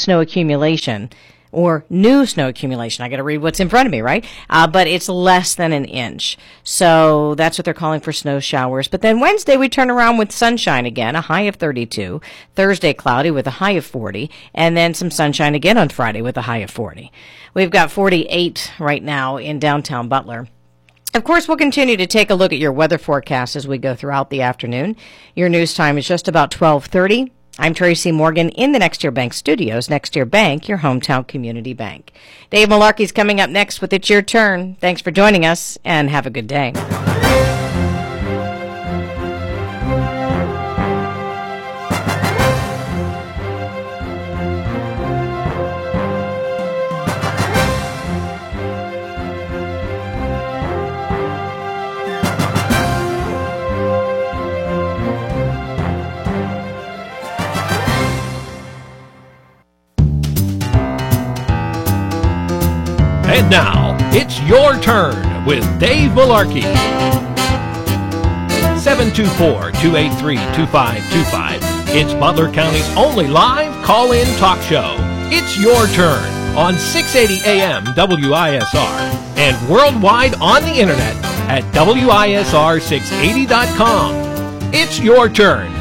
snow accumulation. Or new snow accumulation. I got to read what's in front of me, right? But it's less than an inch. So that's what they're calling for snow showers. But then Wednesday we turn around with sunshine again, a high of 32. Thursday cloudy with a high of 40. And then some sunshine again on Friday with a high of 40. We've got 48 right now in downtown Butler. Of course, we'll continue to take a look at your weather forecast as we go throughout the afternoon. Your news time is just about 12:30. I'm Tracy Morgan in the Next Year Bank studios. Next Year Bank, your hometown community bank. Dave Malarkey's coming up next with It's Your Turn. Thanks for joining us, and have a good day. And now, it's your turn with Dave Malarkey. 724-283-2525. It's Butler County's only live call-in talk show. It's your turn on 680 AM WISR and worldwide on the internet at WISR680.com. It's your turn,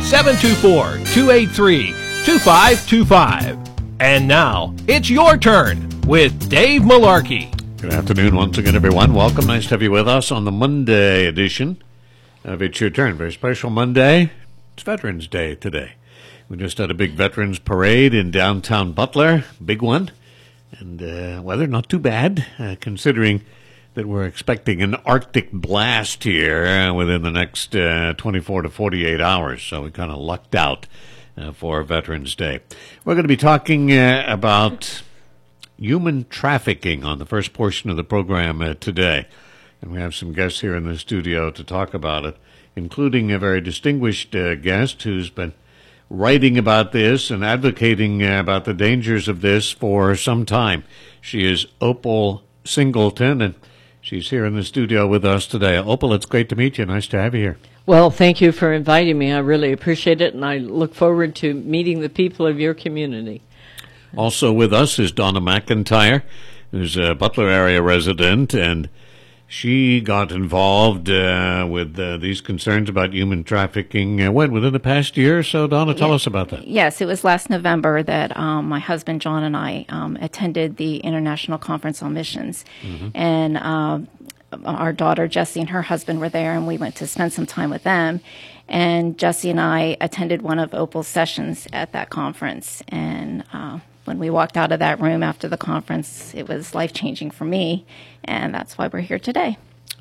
724-283-2525. And now, it's your turn with Dave Malarkey. Good afternoon once again, everyone. Welcome. Nice to have you with us on the Monday edition of It's Your Turn. Very special Monday. It's Veterans Day today. We just had a big Veterans Parade in downtown Butler. Big one. And weather not too bad, considering that we're expecting an Arctic blast here within the next 24 to 48 hours. So we kind of lucked out for Veterans Day. We're going to be talking about human trafficking on the first portion of the program today. And we have some guests here in the studio to talk about it, including a very distinguished guest who's been writing about this and advocating about the dangers of this for some time. She is Opal Singleton, and she's here in the studio with us today. Opal, it's great to meet you. Nice to have you here. Well, thank you for inviting me. I really appreciate it, and I look forward to meeting the people of your community. Also with us is Donna McIntyre, who's a Butler area resident, and she got involved with these concerns about human trafficking within the past year or so. Donna, tell us about that. Yes, it was last November that my husband John and I attended the International Conference on Missions, and our daughter Jessie and her husband were there, and we went to spend some time with them. And Jessie and I attended one of Opal's sessions at that conference, and when we walked out of that room after the conference, it was life-changing for me, and that's why we're here today.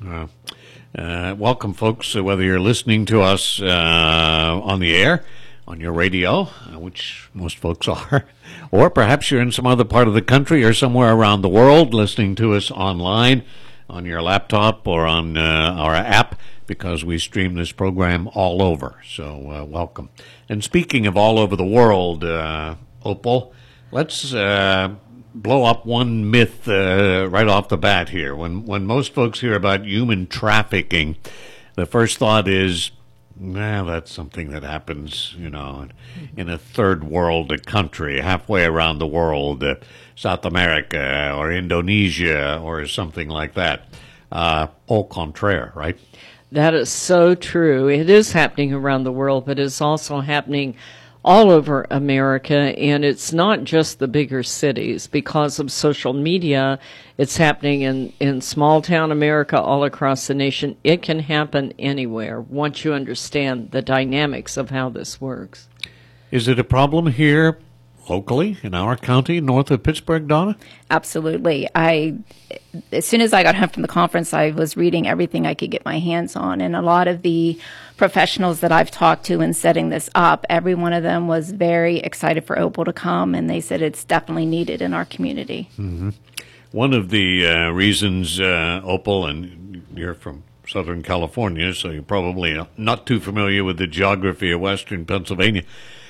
Welcome, folks, whether you're listening to us on the air, on your radio, which most folks are, or perhaps you're in some other part of the country or somewhere around the world listening to us online, on your laptop or on our app, because we stream this program all over. So welcome. And speaking of all over the world, Opal, let's blow up one myth right off the bat here. When most folks hear about human trafficking, the first thought is, that's something that happens, in a third world country, halfway around the world, South America or Indonesia or something like that. Au contraire, right? That is so true. It is happening around the world, but it's also happening all over America, and it's not just the bigger cities. Because of social media, it's happening in small-town America all across the nation. It can happen anywhere once you understand the dynamics of how this works. Is it a problem here locally in our county, north of Pittsburgh, Donna? Absolutely. As soon as I got home from the conference, I was reading everything I could get my hands on, and a lot of the professionals that I've talked to in setting this up, every one of them was very excited for Opal to come, and they said it's definitely needed in our community. Mm-hmm. One of the reasons, Opal, and you're from Southern California, so you're probably not too familiar with the geography of Western Pennsylvania.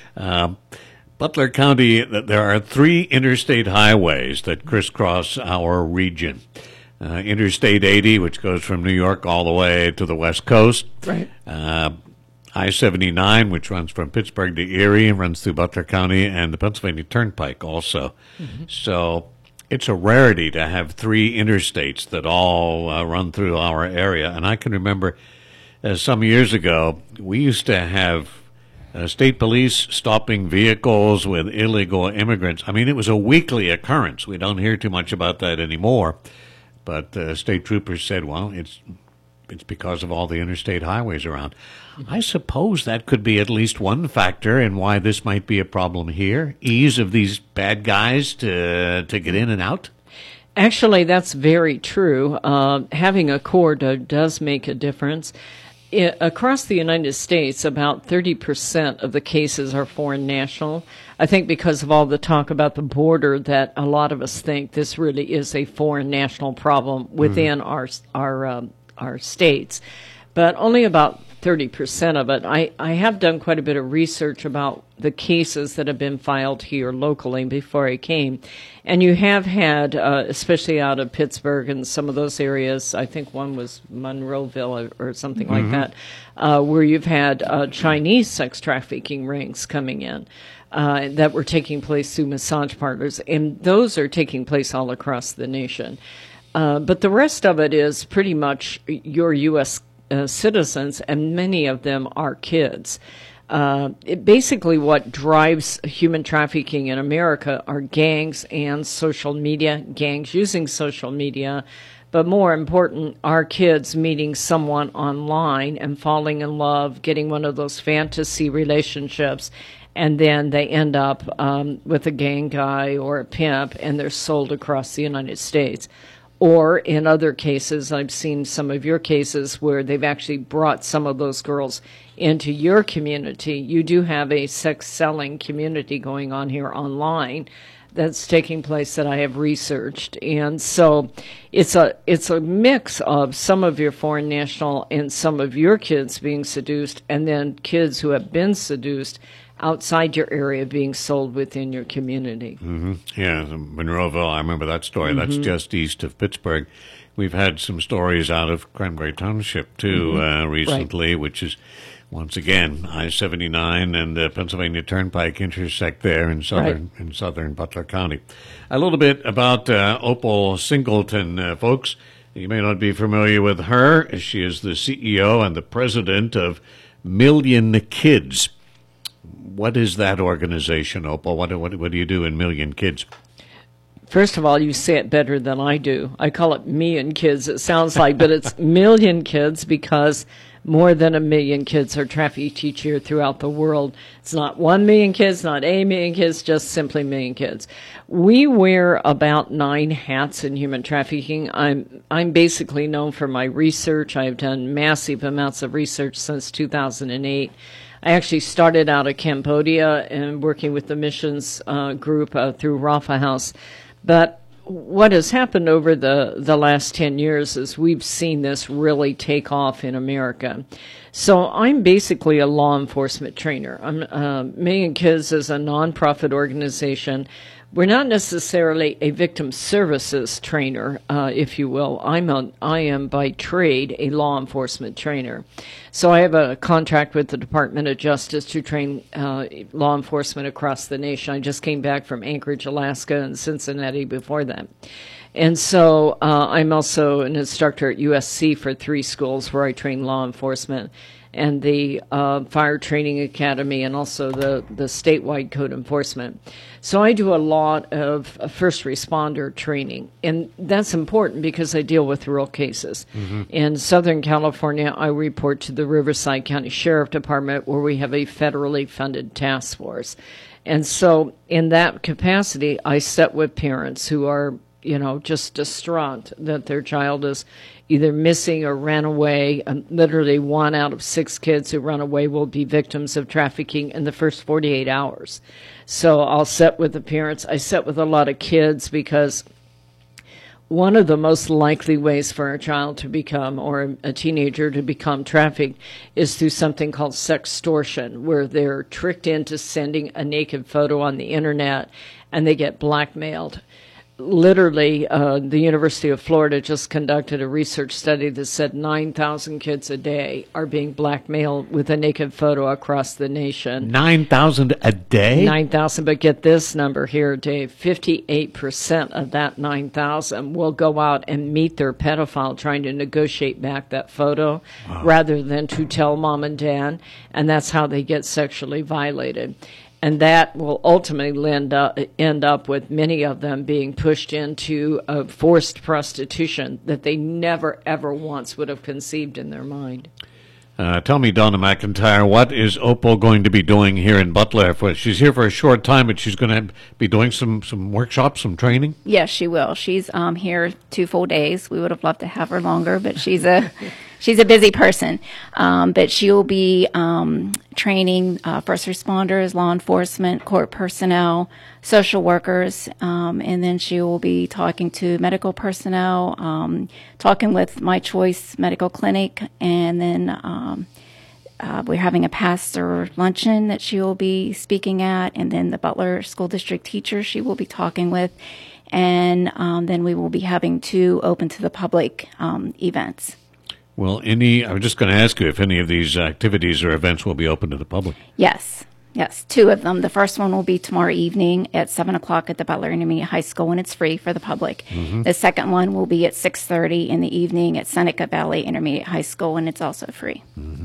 Butler County, there are 3 interstate highways that crisscross our region. Interstate 80, which goes from New York all the way to the West Coast. Right. I-79, which runs from Pittsburgh to Erie and runs through Butler County, and the Pennsylvania Turnpike also. So it's a rarity to have three interstates that all run through our area. And I can remember some years ago, we used to have state police stopping vehicles with illegal immigrants. I mean, it was a weekly occurrence. We don't hear too much about that anymore. But state troopers said, well, it's because of all the interstate highways around. I suppose that could be at least one factor in why this might be a problem here. Ease of these bad guys to get in and out. Actually, that's very true. Having a corridor does make a difference. Across the United States, about 30% of the cases are foreign national. I think because of all the talk about the border that a lot of us think this really is a foreign national problem within our states. But only about 30% of it. I have done quite a bit of research about the cases that have been filed here locally before I came. And you have had, especially out of Pittsburgh and some of those areas, I think one was Monroeville or something like that, where you've had Chinese sex trafficking rings coming in that were taking place through massage parlors. And those are taking place all across the nation. But the rest of it is pretty much your U.S. Citizens, and many of them are kids. Basically, what drives human trafficking in America are gangs and social media, gangs using social media, but more important, are kids meeting someone online and falling in love, getting one of those fantasy relationships, and then they end up with a gang guy or a pimp, and they're sold across the United States. Or in other cases, I've seen some of your cases where they've actually brought some of those girls into your community. You do have a sex selling community going on here online that's taking place that I have researched. And so it's a mix of some of your foreign national and some of your kids being seduced, and then kids who have been seduced outside your area being sold within your community. Mm-hmm. Yeah, Monroeville, I remember that story. That's just east of Pittsburgh. We've had some stories out of Cranberry Township, too, recently, which is, once again, I-79 and the Pennsylvania Turnpike intersect there in southern Butler County. A little bit about Opal Singleton, folks. You may not be familiar with her. She is the CEO and the president of Million Kids. What is that organization, Opal? What do you do in Million Kids? First of all, you say it better than I do. I call it Me and Kids, it sounds like, but it's Million Kids because more than 1 million kids are trafficked each year throughout the world. It's not 1 million kids, not a million kids, just simply million kids. We wear about 9 hats in human trafficking. I'm basically known for my research. I've done massive amounts of research since 2008. I actually started out at Cambodia and working with the missions group through Rafa House. But what has happened over the last 10 years is we've seen this really take off in America. So I'm basically a law enforcement trainer. Million Kids is a nonprofit organization. We're not necessarily a victim services trainer, if you will. I am by trade a law enforcement trainer. So I have a contract with the Department of Justice to train law enforcement across the nation. I just came back from Anchorage, Alaska, and Cincinnati before that. And so I'm also an instructor at USC for 3 schools where I train law enforcement, and the Fire Training Academy, and also the statewide code enforcement. So I do a lot of first responder training, and that's important because I deal with real cases. Mm-hmm. In Southern California, I report to the Riverside County Sheriff Department, where we have a federally funded task force. And so in that capacity, I sit with parents who are, just distraught that their child is either missing or ran away. Literally 1 out of 6 kids who run away will be victims of trafficking in the first 48 hours. So I'll sit with the parents. I sit with a lot of kids because one of the most likely ways for a child to become, or a teenager to become trafficked, is through something called sextortion, where they're tricked into sending a naked photo on the internet and they get blackmailed. literally, the University of Florida just conducted a research study that said 9,000 kids a day are being blackmailed with a naked photo across the nation. 9,000 a day? 9,000, but get this number here, Dave. 58% of that 9,000 will go out and meet their pedophile trying to negotiate back that photo rather than to tell mom and dad, and that's how they get sexually violated. And that will ultimately end up with many of them being pushed into a forced prostitution that they never, ever once would have conceived in their mind. Tell me, Donna McIntyre, what is Opal going to be doing here in Butler? She's here for a short time, but she's going to be doing some workshops, some training? Yes, she will. She's here 2 full days. We would have loved to have her longer, but she's a busy person. But she'll be training first responders, law enforcement, court personnel, social workers, and then she will be talking to medical personnel, talking with My Choice Medical Clinic, and then we're having a pastor luncheon that she will be speaking at, and then the Butler School District teachers she will be talking with, and then we will be having 2 open to the public events. Well, I was just going to ask you if any of these activities or events will be open to the public. Yes, 2 of them. The first one will be tomorrow evening at 7 o'clock at the Butler Intermediate High School, and it's free for the public. Mm-hmm. The second one will be at 6:30 in the evening at Seneca Valley Intermediate High School, and it's also free. Mm-hmm.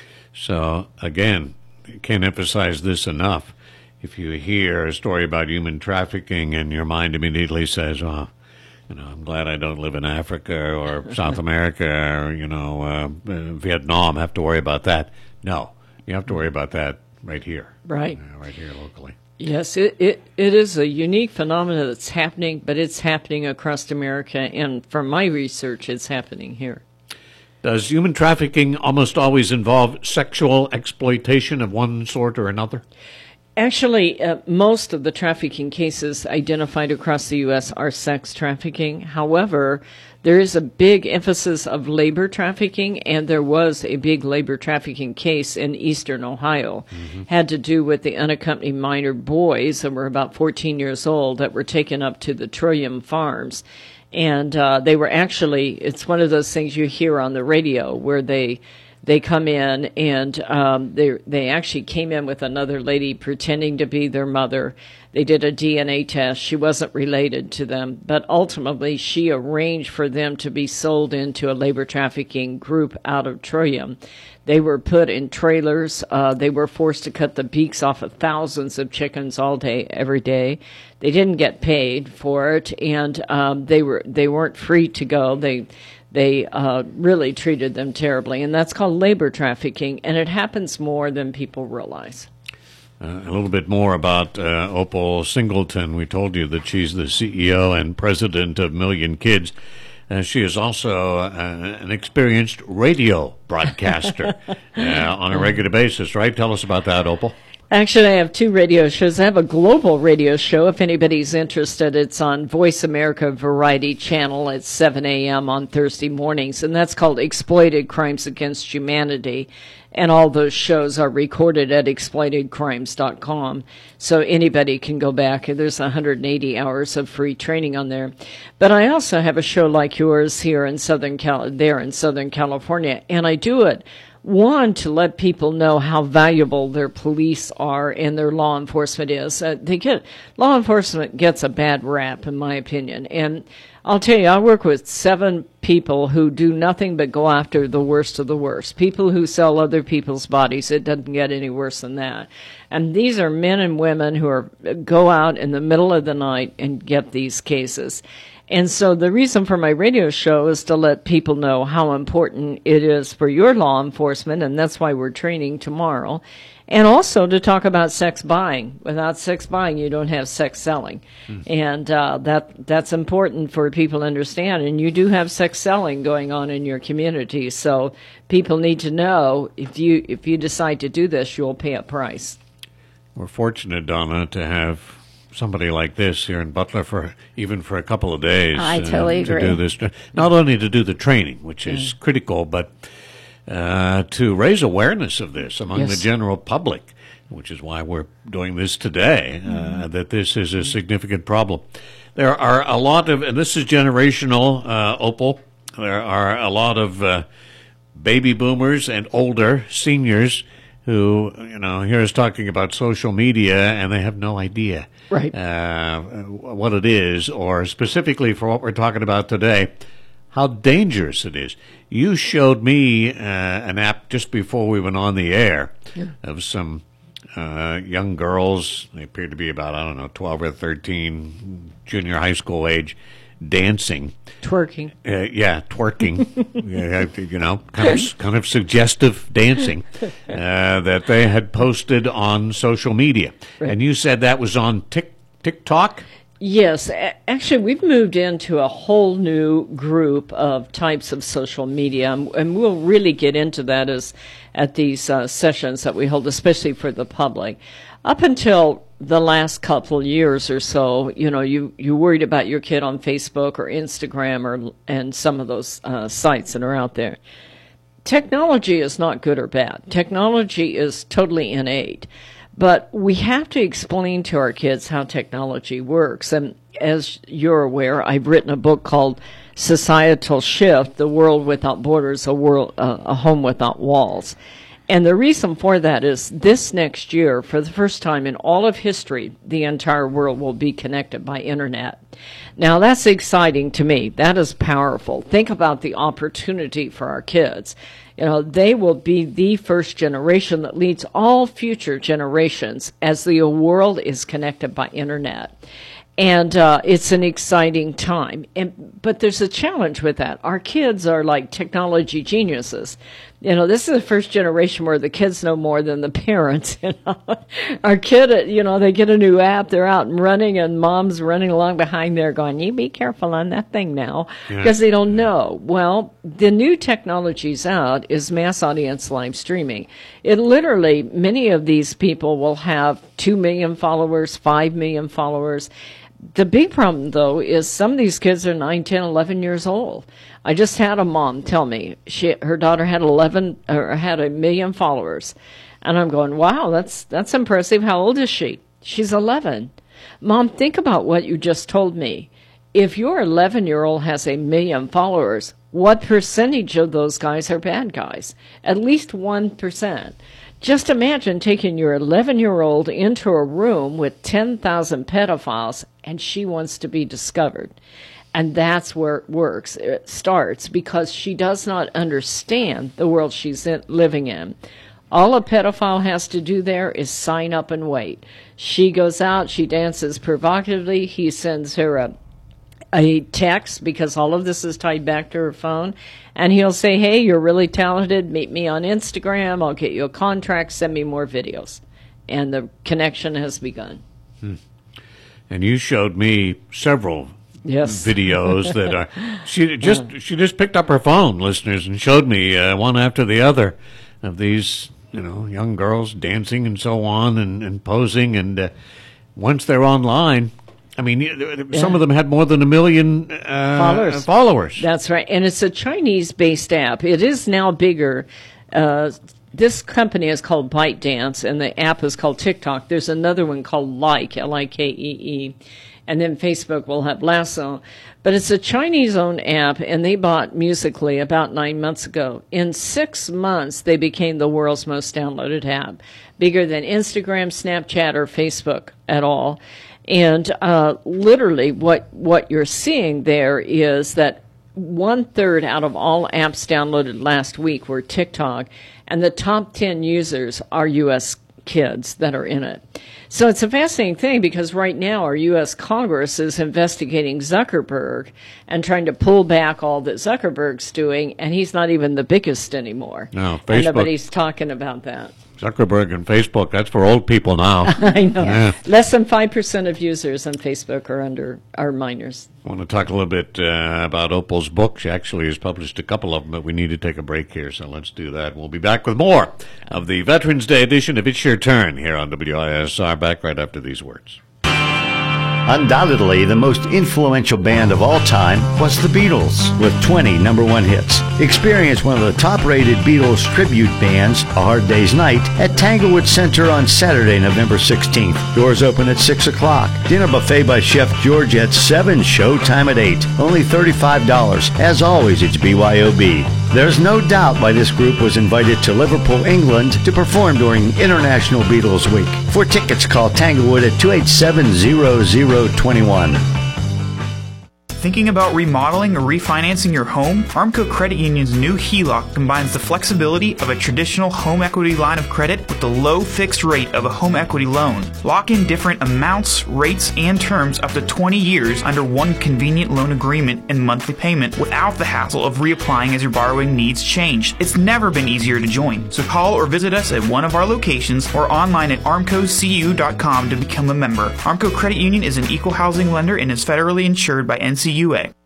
So, again, can't emphasize this enough. If you hear a story about human trafficking and your mind immediately says, oh, I'm glad I don't live in Africa or South America or, Vietnam, have to worry about that. No, you have to worry about that right here. Right. Right here locally. Yes, it is a unique phenomenon that's happening, but it's happening across America, and from my research, it's happening here. Does human trafficking almost always involve sexual exploitation of one sort or another? Actually, most of the trafficking cases identified across the U.S. are sex trafficking. However, there is a big emphasis of labor trafficking, and there was a big labor trafficking case in eastern Ohio. Mm-hmm. Had to do with the unaccompanied minor boys that were about 14 years old that were taken up to the Trillium Farms. And they were actually, it's one of those things you hear on the radio where they come in and they actually came in with another lady pretending to be their mother. They did a DNA test. She wasn't related to them, but ultimately she arranged for them to be sold into a labor trafficking group out of Trillium. They were put in trailers. They were forced to cut the beaks off of thousands of chickens all day, every day. They didn't get paid for it, and they weren't free to go. They really treated them terribly, and that's called labor trafficking, and it happens more than people realize. A little bit more about Opal Singleton. We told you that she's the CEO and president of Million Kids. She is also an experienced radio broadcaster on a regular basis, right? Tell us about that, Opal. Actually, I have 2 radio shows. I have a global radio show. If anybody's interested, it's on Voice America Variety Channel at 7 a.m. on Thursday mornings, and that's called Exploited Crimes Against Humanity. And all those shows are recorded at exploitedcrimes.com, so anybody can go back. There's 180 hours of free training on there. But I also have a show like yours here in Southern California, and I do it, one, to let people know how valuable their police are and their law enforcement is. Law enforcement gets a bad rap, in my opinion. And I'll tell you, I work with 7 people who do nothing but go after the worst of the worst. People who sell other people's bodies. It doesn't get any worse than that. And these are men and women who go out in the middle of the night and get these cases. And so the reason for my radio show is to let people know how important it is for your law enforcement, and that's why we're training tomorrow. And also to talk about sex buying. Without sex buying, you don't have sex selling. And that's important for people to understand. And you do have sex selling going on in your community. So people need to know if you decide to do this, you'll pay a price. We're fortunate, Donna, to have somebody like this here in Butler for a couple of days. I totally agree. To do this, not only to do the training, which is critical, but to raise awareness of this among the general public, which is why we're doing this today, that this is a significant problem. there are a lot of, and this is generational, Opal, there are a lot of baby boomers and older seniors who, hear us talking about social media and they have no idea right. What it is, or specifically for what we're talking about today, how dangerous it is. You showed me an app just before we went on the air of some young girls. They appeared to be about, 12 or 13, junior high school age, dancing. Twerking. Twerking. kind of suggestive dancing that they had posted on social media. Right. And you said that was on TikTok? Yes. Actually, we've moved into a whole new group of types of social media, and we'll really get into that at these sessions that we hold, especially for the public. Up until the last couple years or so, you worried about your kid on Facebook or Instagram and some of those sites that are out there. Technology is not good or bad. Technology is totally innate. But we have to explain to our kids how technology works. And as you're aware, I've written a book called Societal Shift, The World Without Borders, a Home Without Walls. And the reason for that is this next year, for the first time in all of history, the entire world will be connected by internet. Now, that's exciting to me. That is powerful. Think about the opportunity for our kids. They will be the first generation that leads all future generations as the world is connected by internet. And it's an exciting time. But there's a challenge with that. Our kids are like technology geniuses. This is the first generation where the kids know more than the parents. Our kid, they get a new app, they're out and running, and mom's running along behind there going, you be careful on that thing now, because they don't know. Well, the new technology's out is mass audience live streaming. It literally, many of these people will have 2 million followers, 5 million followers. The big problem, though, is some of these kids are 9, 10, 11 years old. I just had a mom tell me her daughter had 1 million followers. And I'm going, wow, that's impressive. How old is she? She's 11. Mom, think about what you just told me. If your 11-year-old has 1 million followers, what percentage of those guys are bad guys? At least 1%. Just imagine taking your 11-year-old into a room with 10,000 pedophiles and she wants to be discovered. And that's where it starts, because she does not understand the world she's living in. All a pedophile has to do there is sign up and wait. She goes out, she dances provocatively, he sends her a text, because all of this is tied back to her phone, and he'll say, hey, you're really talented, meet me on Instagram, I'll get you a contract, send me more videos. And the connection has begun. And you showed me several videos that are, she just picked up her phone, listeners, and showed me one after the other of these, young girls dancing and so on and posing, and once they're online, I mean, some of them had more than 1 million followers. That's right. And it's a Chinese-based app. It is now bigger. This company is called ByteDance, and the app is called TikTok. There's another one called Like, Likee. And then Facebook will have Lasso. But it's a Chinese-owned app, and they bought Musical.ly about 9 months ago. In 6 months, they became the world's most downloaded app, bigger than Instagram, Snapchat, or Facebook at all. And literally what you're seeing there is that 1/3 out of all apps downloaded last week were TikTok, and the top 10 users are U.S. kids that are in it. So it's a fascinating thing, because right now our U.S. Congress is investigating Zuckerberg and trying to pull back all that Zuckerberg's doing, and he's not even the biggest anymore. No, Facebook. And nobody's talking about that. Zuckerberg and Facebook, that's for old people now. I know. Yeah. Less than 5% of users on Facebook are minors. I want to talk a little bit about Opal's book. She actually has published a couple of them, but we need to take a break here, so let's do that. We'll be back with more of the Veterans Day edition of It's Your Turn here on WISR. Back right after these words. Undoubtedly, the most influential band of all time was the Beatles, with 20 #1 hits. Experience one of the top-rated Beatles tribute bands, A Hard Day's Night, at Tanglewood Center on Saturday, November 16th. Doors open at 6 o'clock. Dinner buffet by Chef George at 7, showtime at 8. Only $35. As always, it's BYOB. There's no doubt why this group was invited to Liverpool, England to perform during International Beatles Week. For tickets, call Tanglewood at 287-0021. Thinking about remodeling or refinancing your home? Armco Credit Union's new HELOC combines the flexibility of a traditional home equity line of credit with the low fixed rate of a home equity loan. Lock in different amounts, rates, and terms up to 20 years under one convenient loan agreement and monthly payment without the hassle of reapplying as your borrowing needs change. It's never been easier to join. So call or visit us at one of our locations or online at armcocu.com to become a member. Armco Credit Union is an equal housing lender and is federally insured by NCUA.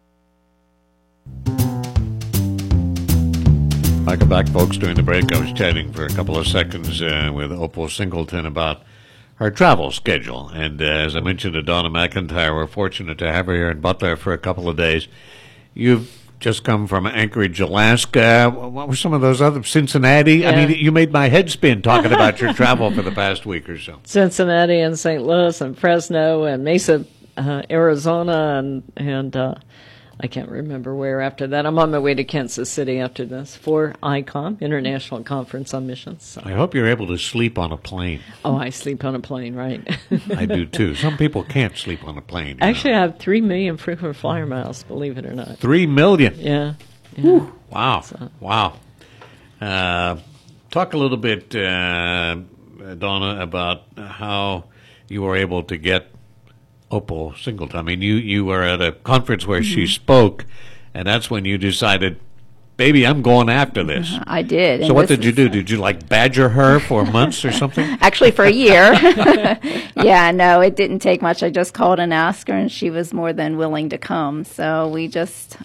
Welcome back, folks. During the break, I was chatting for a couple of seconds with Opal Singleton about her travel schedule. And as I mentioned to Donna McIntyre, we're fortunate to have her here in Butler for a couple of days. You've just come from Anchorage, Alaska. What were some of those other? Cincinnati? Yeah. I mean, you made my head spin talking about your travel for the past week or so. Cincinnati and St. Louis and Fresno and Mesa, Arizona, and I can't remember where after that. I'm on my way to Kansas City after this for ICOM, International Conference on Missions. So. I hope you're able to sleep on a plane. Oh, I sleep on a plane, right? I do, too. Some people can't sleep on a plane. Actually, I have 3 million frequent flyer miles, believe it or not. 3 million? Yeah. Wow. So. Wow. Talk a little bit, Donna, about how you were able to get Opal Singleton. I mean, you were at a conference where she spoke, and that's when you decided, baby, I'm going after this. I did. So what did you do? Did you, badger her for months or something? Actually, for a year. Yeah, no, it didn't take much. I just called and asked her, and she was more than willing to come. So we just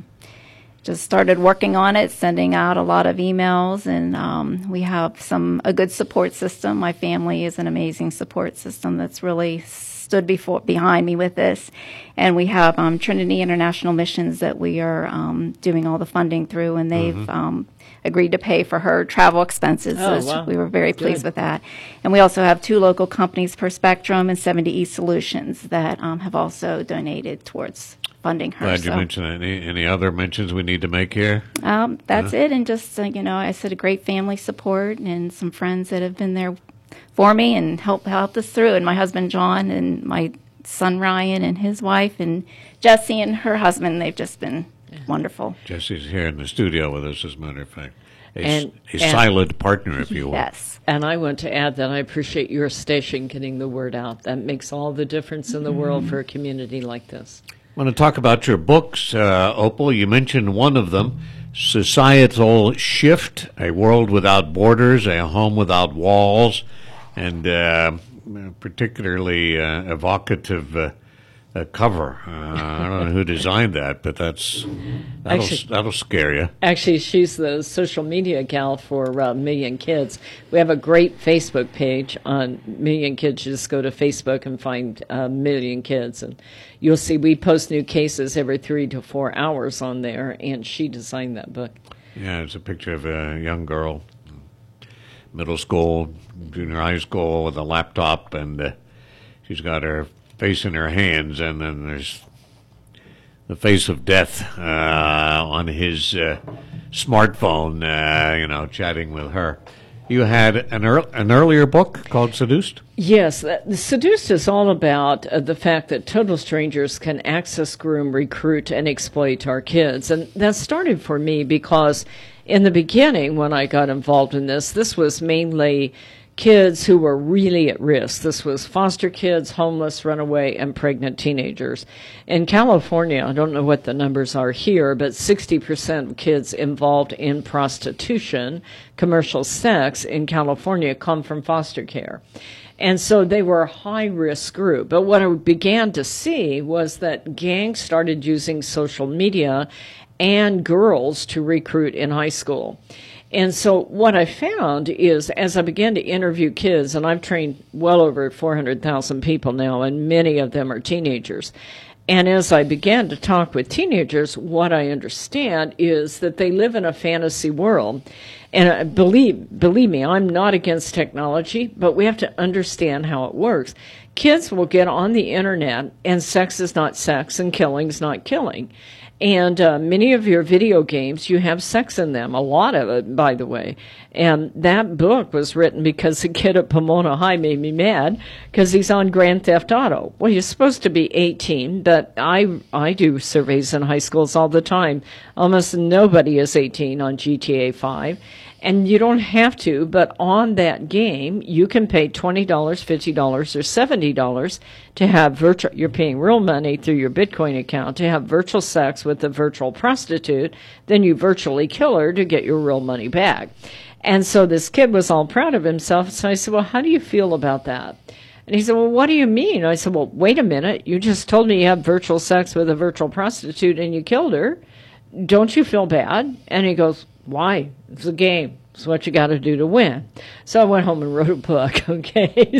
started working on it, sending out a lot of emails, and we have a good support system. My family is an amazing support system that's really stood behind me with this, and we have Trinity International Missions that we are doing all the funding through, and they've agreed to pay for her travel expenses. Wow. We were very pleased with that. And we also have 2 local companies, Per Spectrum and 70E Solutions, that have also donated towards funding her. Glad you mentioned that. Any other mentions we need to make here? That's it, and just I said a great family support and some friends that have been there for me and helped us through, and my husband John and my son Ryan and his wife and Jessie and her husband. They've just been wonderful. Jessie's here in the studio with us, as a matter of fact. A silent partner, if you will. Yes. And I want to add that I appreciate your station getting the word out. That makes all the difference in the world for a community like this. I want to talk about your books, Opal. You mentioned one of them, Societal Shift, A World Without Borders, A Home Without Walls, and particularly evocative cover. I don't know who designed that, but that'll scare you. Actually, she's the social media gal for Million Kids. We have a great Facebook page on Million Kids. You just go to Facebook and find Million Kids, and you'll see we post new cases every 3 to 4 hours on there, and she designed that book. Yeah, it's a picture of a young girl, middle school, junior high school, with a laptop, and she's got her face in her hands, and then there's the face of death on his smartphone, chatting with her. You had an earlier book called Seduced? Yes. Seduced is all about the fact that total strangers can access, groom, recruit, and exploit our kids. And that started for me because in the beginning, when I got involved in this was mainly kids who were really at risk. This was foster kids, homeless, runaway, and pregnant teenagers. In California, I don't know what the numbers are here, but 60% of kids involved in prostitution, commercial sex in California come from foster care. And so they were a high-risk group. But what I began to see was that gangs started using social media and girls to recruit in high school. And so what I found is, as I began to interview kids, and I've trained well over 400,000 people now, and many of them are teenagers. And as I began to talk with teenagers, what I understand is that they live in a fantasy world. And believe me, I'm not against technology, but we have to understand how it works. Kids will get on the internet, and sex is not sex, and killing is not killing. And many of your video games, you have sex in them, a lot of it, by the way. And that book was written because a kid at Pomona High made me mad because he's on Grand Theft Auto. Well, you're supposed to be 18, but I do surveys in high schools all the time. Almost nobody is 18 on GTA 5. And you don't have to, but on that game, you can pay $20, $50, or $70 to have virtual, you're paying real money through your Bitcoin account to have virtual sex with a virtual prostitute. Then you virtually kill her to get your real money back. And so this kid was all proud of himself. So I said, well, how do you feel about that? And he said, well, what do you mean? I said, well, wait a minute. You just told me you have virtual sex with a virtual prostitute and you killed her. Don't you feel bad? And he goes, why? It's a game. It's what you got to do to win. So I went home and wrote a book, okay?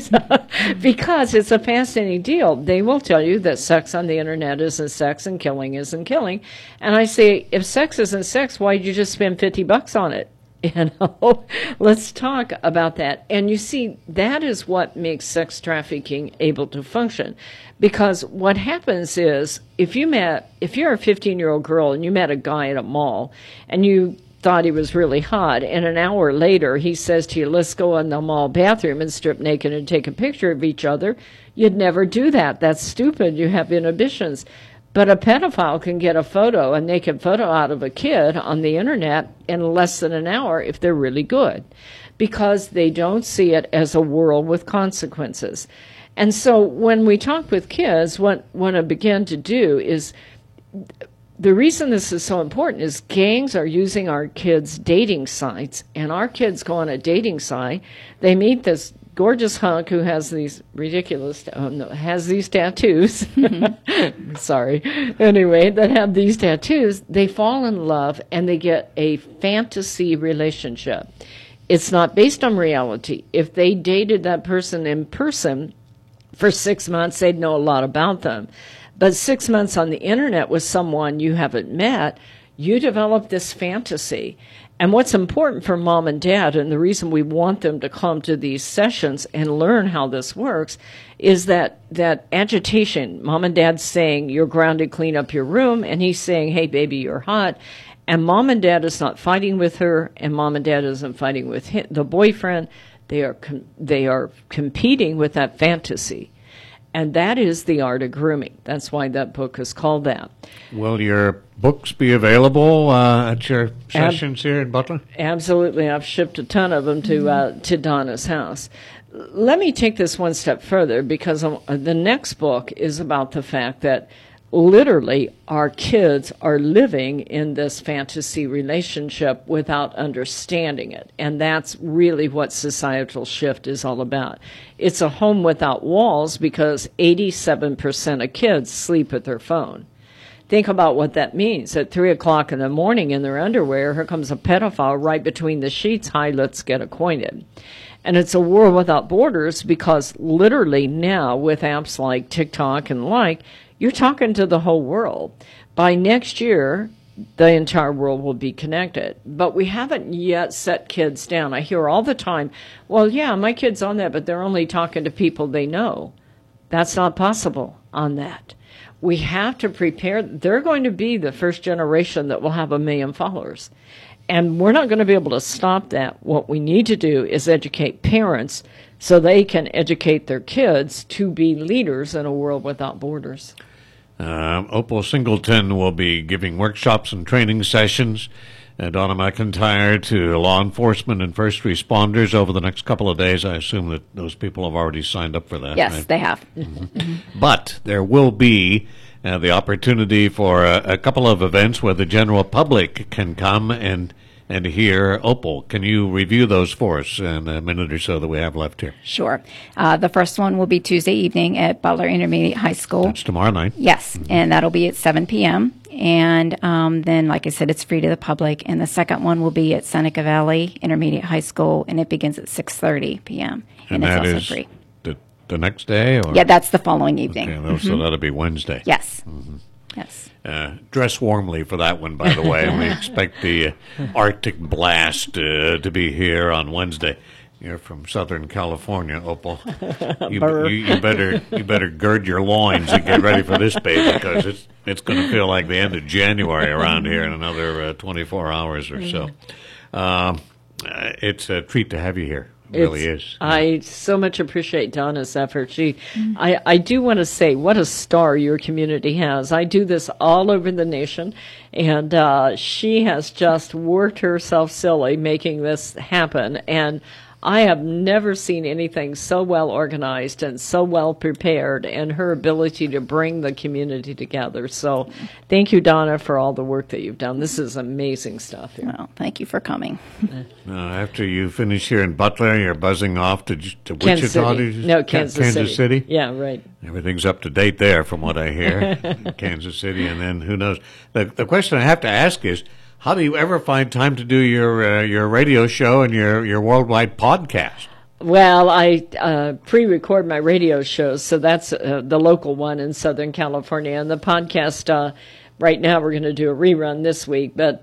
Because it's a fascinating deal. They will tell you that sex on the internet isn't sex and killing isn't killing. And I say, if sex isn't sex, why'd you just spend $50 on it? You know, let's talk about that. And you see, that is what makes sex trafficking able to function. Because what happens is, if you're a 15-year-old girl and you met a guy at a mall and you thought he was really hot, and an hour later he says to you, let's go in the mall bathroom and strip naked and take a picture of each other, you'd never do that. That's stupid. You have inhibitions. But a pedophile can get a naked photo out of a kid on the internet in less than an hour if they're really good, because they don't see it as a world with consequences. And so when we talk with kids, what I begin to do is, the reason this is so important is gangs are using our kids' dating sites, and our kids go on a dating site. They meet this gorgeous hunk who has these has these tattoos. Sorry. Anyway, that have these tattoos. They fall in love, and they get a fantasy relationship. It's not based on reality. If they dated that person in person for 6 months, they'd know a lot about them. But 6 months on the internet with someone you haven't met, you develop this fantasy. And what's important for mom and dad, and the reason we want them to come to these sessions and learn how this works, is that agitation. Mom and dad's saying, you're grounded, clean up your room, and he's saying, hey, baby, you're hot. And mom and dad is not fighting with her, and mom and dad isn't fighting with the boyfriend. They are competing with that fantasy. And that is the art of grooming. That's why that book is called that. Will your books be available at your sessions here in Butler? Absolutely. I've shipped a ton of them to Donna's house. Let me take this one step further, because the next book is about the fact that literally our kids are living in this fantasy relationship without understanding it. And that's really what societal shift is all about. It's a home without walls, because 87% of kids sleep with their phone. Think about what that means. At 3 o'clock in the morning in their underwear, here comes a pedophile right between the sheets. Hi, let's get acquainted. And it's a world without borders, because literally now with apps like TikTok and you're talking to the whole world. By next year, the entire world will be connected. But we haven't yet set kids down. I hear all the time, well, yeah, my kid's on that, but they're only talking to people they know. That's not possible on that. We have to prepare. They're going to be the first generation that will have 1 million followers. And we're not going to be able to stop that. What we need to do is educate parents so they can educate their kids to be leaders in a world without borders. Opal Singleton will be giving workshops and training sessions. Donna McIntyre to law enforcement and first responders over the next couple of days. I assume that those people have already signed up for that. Yes, right? they have. Mm-hmm. But there will be the opportunity for a couple of events where the general public can come and hear Opal. Can you review those for us in a minute or so that we have left here? Sure. The first one will be Tuesday evening at Butler Intermediate High School. That's tomorrow night. Yes, and that'll be at 7 p.m. And then, like I said, it's free to the public. And the second one will be at Seneca Valley Intermediate High School, and it begins at 6:30 p.m. And it's also free. The next day? Or? Yeah, that's the following evening. Okay, so that'll be Wednesday. Yes. Yes. Dress warmly for that one, by the way. We expect the Arctic blast to be here on Wednesday. You're from Southern California, Opal. You better gird your loins and get ready for this, baby, because it's going to feel like the end of January around here in another 24 hours or so. It's a treat to have you here. It really is. I so much appreciate Donna's effort. I do want to say what a star your community has. I do this all over the nation, and she has just worked herself silly making this happen. And I have never seen anything so well organized and so well prepared, and her ability to bring the community together. So thank you, Donna, for all the work that you've done. This is amazing stuff here. Well, thank you for coming. After you finish here in Butler, you're buzzing off to Kansas Wichita? City. No, Kansas City? Yeah, right. Everything's up to date there from what I hear. Kansas City, and then who knows. The question I have to ask is, how do you ever find time to do your radio show and your worldwide podcast? Well, I pre-record my radio shows, so that's the local one in Southern California. And the podcast, right now we're going to do a rerun this week, but,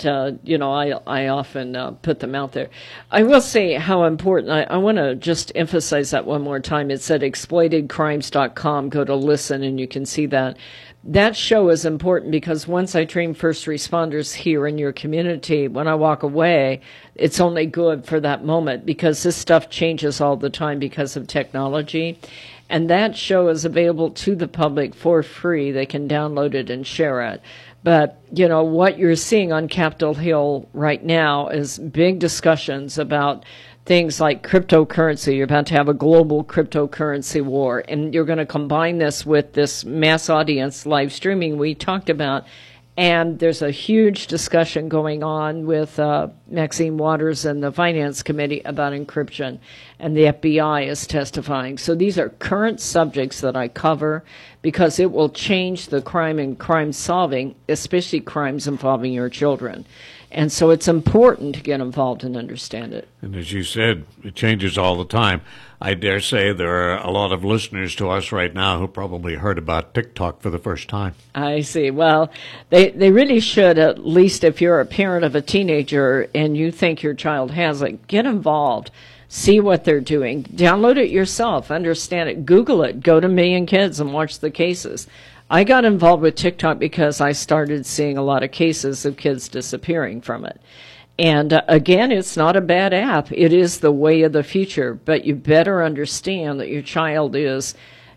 I often put them out there. I will say how important, I want to just emphasize that one more time. It's at exploitedcrimes.com. Go to listen, and you can see that. That show is important because once I train first responders here in your community, when I walk away, it's only good for that moment because this stuff changes all the time because of technology. And that show is available to the public for free. They can download it and share it. But, what you're seeing on Capitol Hill right now is big discussions about things like cryptocurrency. You're about to have a global cryptocurrency war, and you're going to combine this with this mass audience live streaming we talked about. And there's a huge discussion going on with Maxine Waters and the Finance Committee about encryption, and the FBI is testifying. So these are current subjects that I cover because it will change the crime and crime solving, especially crimes involving your children. And so it's important to get involved and understand it. And as you said, it changes all the time. I dare say there are a lot of listeners to us right now who probably heard about TikTok for the first time. I see. Well, they really should, at least if you're a parent of a teenager and you think your child has it, get involved. See what they're doing. Download it yourself. Understand it. Google it. Go to Million Kids and watch the cases. I got involved with TikTok because I started seeing a lot of cases of kids disappearing from it. And again, it's not a bad app. It is the way of the future, but you better understand that your child is,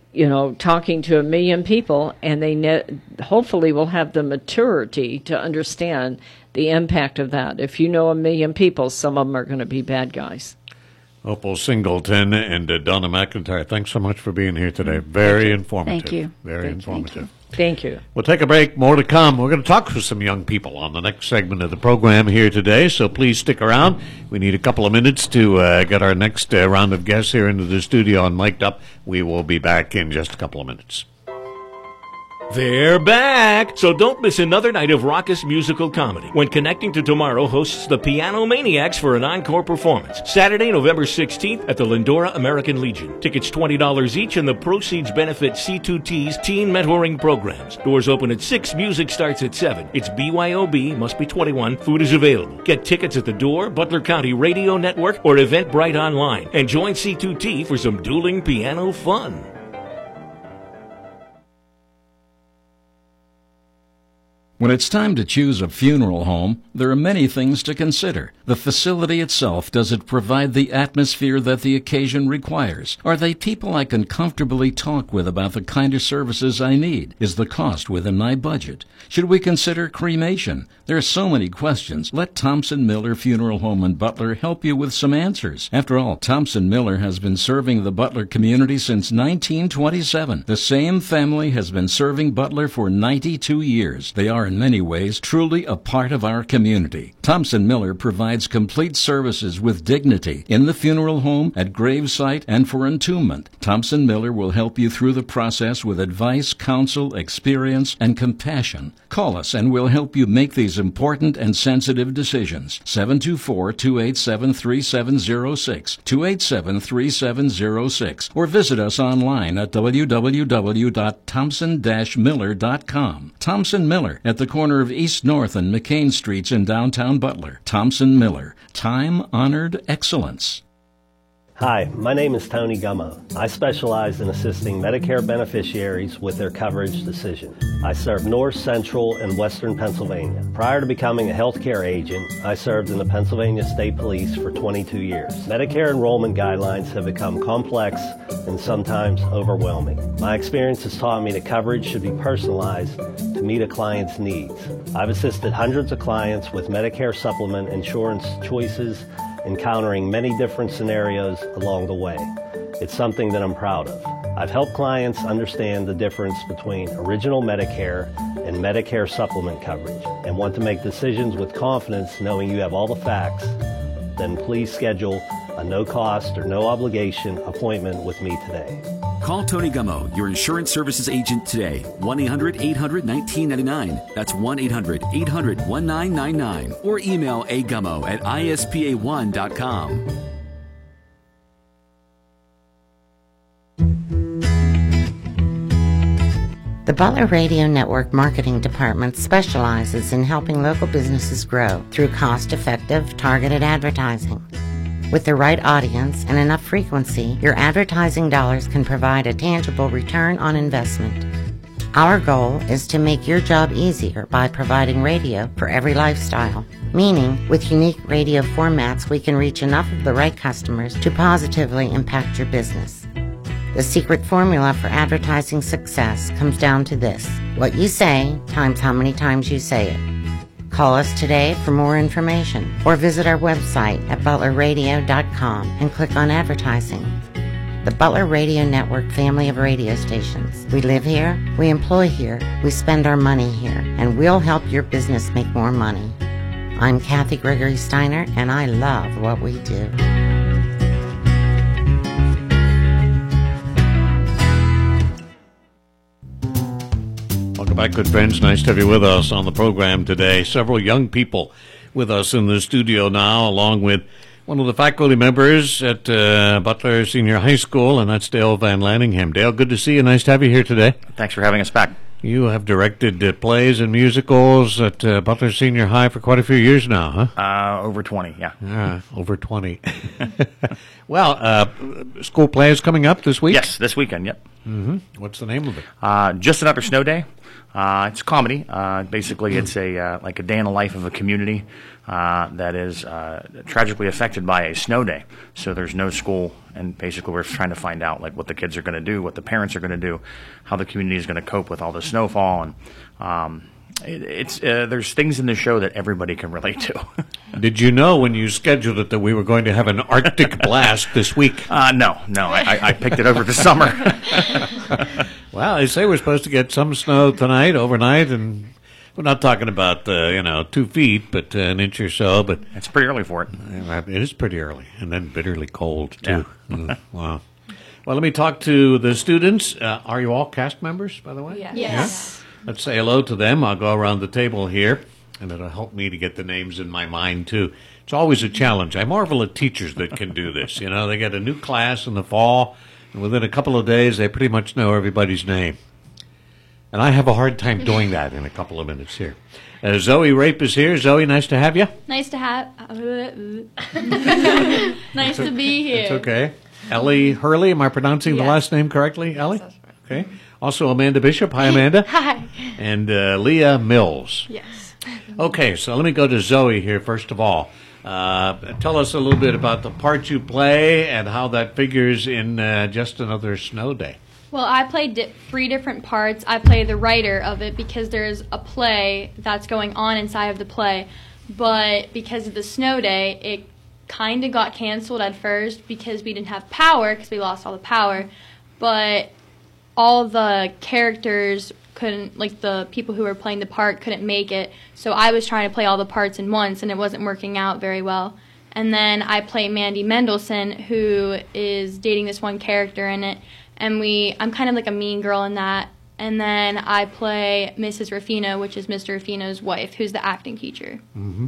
talking to 1 million people, and they hopefully will have the maturity to understand the impact of that. If you know 1 million people, some of them are going to be bad guys. Opal Singleton and Donna McIntyre, thanks so much for being here today. Very informative. Thank you. Very informative. Thank you. We'll take a break. More to come. We're going to talk to some young people on the next segment of the program here today, so please stick around. We need a couple of minutes to get our next round of guests here into the studio and mic'd up. We will be back in just a couple of minutes. They're back! So don't miss another night of raucous musical comedy when Connecting to Tomorrow hosts the Piano Maniacs for an encore performance. Saturday, November 16th at the Lindora American Legion. Tickets $20 each, and the proceeds benefit C2T's teen mentoring programs. Doors open at 6, music starts at 7. It's BYOB, must be 21. Food is available. Get tickets at the door, Butler County Radio Network, or Eventbrite online. And join C2T for some dueling piano fun. When it's time to choose a funeral home, there are many things to consider. The facility itself, does it provide the atmosphere that the occasion requires? Are they people I can comfortably talk with about the kind of services I need? Is the cost within my budget? Should we consider cremation? There are so many questions. Let Thompson Miller Funeral Home in Butler help you with some answers. After all, Thompson Miller has been serving the Butler community since 1927. The same family has been serving Butler for 92 years. They are in many ways truly a part of our community. Thompson Miller provides complete services with dignity in the funeral home, at gravesite, and for entombment. Thompson Miller will help you through the process with advice, counsel, experience, and compassion. Call us and we'll help you make these important and sensitive decisions. 724-287-3706, 287-3706, or visit us online at www.thompson-miller.com. Thompson Miller at the corner of East North and McCain Streets in downtown Butler. Thompson Miller, time-honored excellence. Hi, my name is Tony Gummo. I specialize in assisting Medicare beneficiaries with their coverage decision. I serve North, Central, and Western Pennsylvania. Prior to becoming a healthcare agent, I served in the Pennsylvania State Police for 22 years. Medicare enrollment guidelines have become complex and sometimes overwhelming. My experience has taught me that coverage should be personalized to meet a client's needs. I've assisted hundreds of clients with Medicare supplement insurance choices, encountering many different scenarios along the way. It's something that I'm proud of. I've helped clients understand the difference between original Medicare and Medicare supplement coverage and want to make decisions with confidence knowing you have all the facts. Then please schedule a no-cost or no-obligation appointment with me today. Call Tony Gummo, your insurance services agent today. 1-800-800-1999. That's 1-800-800-1999. Or email agummo at ispa1.com. The Butler Radio Network Marketing Department specializes in helping local businesses grow through cost-effective, targeted advertising. With the right audience and enough frequency, your advertising dollars can provide a tangible return on investment. Our goal is to make your job easier by providing radio for every lifestyle, meaning with unique radio formats we can reach enough of the right customers to positively impact your business. The secret formula for advertising success comes down to this: what you say times how many times you say it. Call us today for more information or visit our website at butlerradio.com and click on advertising. The Butler Radio Network family of radio stations. We live here, we employ here, we spend our money here, and we'll help your business make more money. I'm Kathy Gregory Steiner, and I love what we do. Welcome back, good friends. Nice to have you with us on the program today. Several young people with us in the studio now, along with one of the faculty members at Butler Senior High School, and that's Dale Van Lanningham. Dale, good to see you. Nice to have you here today. Thanks for having us back. You have directed plays and musicals at Butler Senior High for quite a few years now, huh? Over 20, yeah. Over 20. Well, school play is coming up this week? Yes, this weekend, yep. Mm-hmm. What's the name of it? Just Another Snow Day. It's a comedy. Basically, it's like a day in the life of a community that is tragically affected by a snow day. So there's no school, and basically we're trying to find out like what the kids are going to do, what the parents are going to do, how the community is going to cope with all the snowfall, and there's things in the show that everybody can relate to. Did you know when you scheduled it that we were going to have an Arctic blast this week? No. I picked it over the summer. Well, they say we're supposed to get some snow tonight, overnight, and we're not talking about 2 feet, but an inch or so. But it's pretty early for it. It is pretty early, and then bitterly cold too. Yeah. Wow. Well, let me talk to the students. Are you all cast members, by the way? Yes. Yeah? Let's say hello to them. I'll go around the table here, and it'll help me to get the names in my mind, too. It's always a challenge. I marvel at teachers that can do this. You know, they get a new class in the fall, and within a couple of days, they pretty much know everybody's name. And I have a hard time doing that in a couple of minutes here. Zoe Rape is here. Zoe, nice to have you. Nice to have... nice to be here. It's okay. Ellie Hurley, am I pronouncing the last name correctly? Ellie? Yes, that's right. Okay. Also, Amanda Bishop. Hi, Amanda. Hi. And Leah Mills. Yes. Okay, so let me go to Zoe here first of all. Tell us a little bit about the part you play and how that figures in Just Another Snow Day. Well, I play 3 different parts. I play the writer of it because there's a play that's going on inside of the play. But because of the snow day, it kind of got canceled at first because we didn't have power, because we lost all the power. But all the characters couldn't, like the people who were playing the part couldn't make it. So I was trying to play all the parts in once, and it wasn't working out very well. And then I play Mandy Mendelsohn, who is dating this one character in it, and I'm kind of like a mean girl in that. And then I play Mrs. Ruffino, which is Mr. Ruffino's wife, who's the acting teacher. Mm-hmm.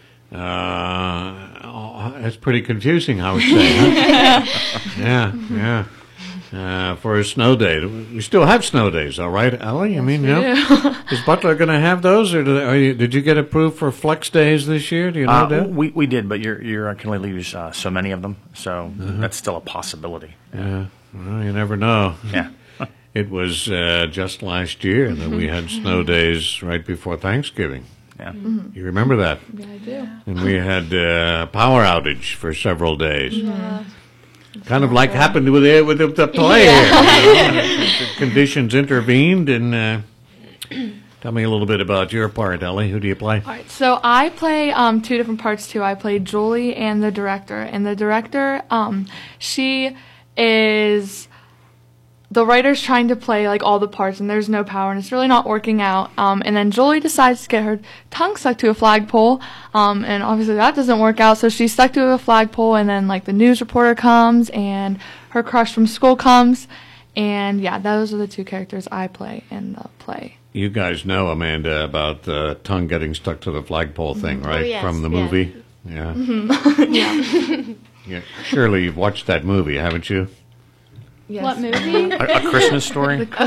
That's pretty confusing, I would say. Huh? Yeah. For a snow day, we still have snow days, all right, Ellie? I mean, is Butler going to have those, or did you get approved for flex days this year? Do you know that? We did, but you can only use so many of them, so that's still a possibility. Yeah. Well, you never know. Yeah. It was just last year that we had snow days right before Thanksgiving. Yeah. You remember that? Yeah, I do. And we had power outage for several days. Yeah. Kind of like happened with the play here. The conditions intervened, and tell me a little bit about your part, Ellie. Who do you play? All right, so I play two different parts too. I play Julie and the director. And the director, she is... The writer's trying to play like all the parts, and there's no power, and it's really not working out. And then Julie decides to get her tongue stuck to a flagpole, and obviously that doesn't work out. So she's stuck to a flagpole, and then like the news reporter comes, and her crush from school comes, and yeah, those are the two characters I play in the play. You guys know, Amanda, about the tongue getting stuck to the flagpole thing, right? Oh, yes, From the movie. Yeah. Yeah. Surely you've watched that movie, haven't you? Yes. What movie? A Christmas Story? Yeah.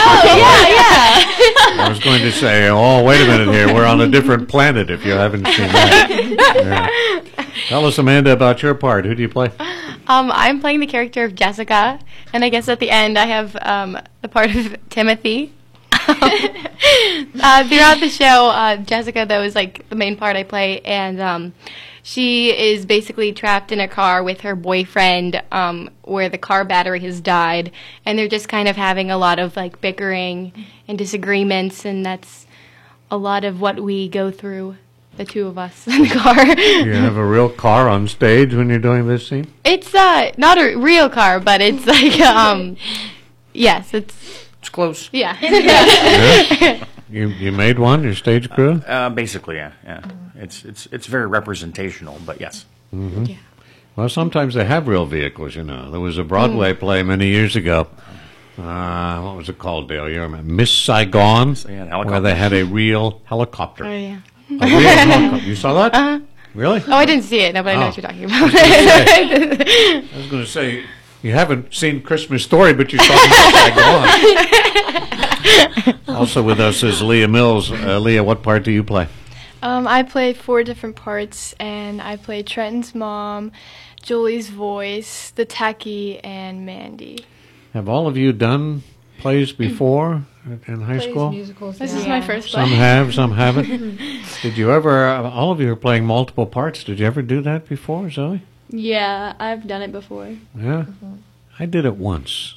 I was going to say, oh, wait a minute here. We're on a different planet if you haven't seen that. Yeah. Tell us, Amanda, about your part. Who do you play? I'm playing the character of Jessica, and I guess at the end I have the part of Timothy. Throughout the show, Jessica, though, is like the main part I play, and she is basically trapped in a car with her boyfriend where the car battery has died, and they're just kind of having a lot of like bickering and disagreements, and that's a lot of what we go through, the two of us in the car. You have a real car on stage when you're doing this scene? It's not a real car, but it's like, yes, it's close. Yeah. Yeah. You made one, your stage crew? Basically, yeah. It's very representational, but yes. Mm-hmm. Yeah. Well, sometimes they have real vehicles, you know. There was a Broadway play many years ago. What was it called, Dale? You remember? Miss Saigon, where they had a real helicopter. Oh, yeah. A real helicopter. You saw that? Uh-huh. Really? Oh, I didn't see it. No, but I know what you're talking about. I was going to say, you haven't seen Christmas Story, but you saw Miss Saigon. Also with us is Leah Mills. Leah, what part do you play? I play 4 different parts, and I play Trenton's mom, Julie's voice, the techie, and Mandy. Have all of you done plays before in high school? Musicals. This is my first play. Some have, some haven't. Did you ever, all of you are playing multiple parts. Did you ever do that before, Zoe? Yeah, I've done it before. Yeah? I did it once.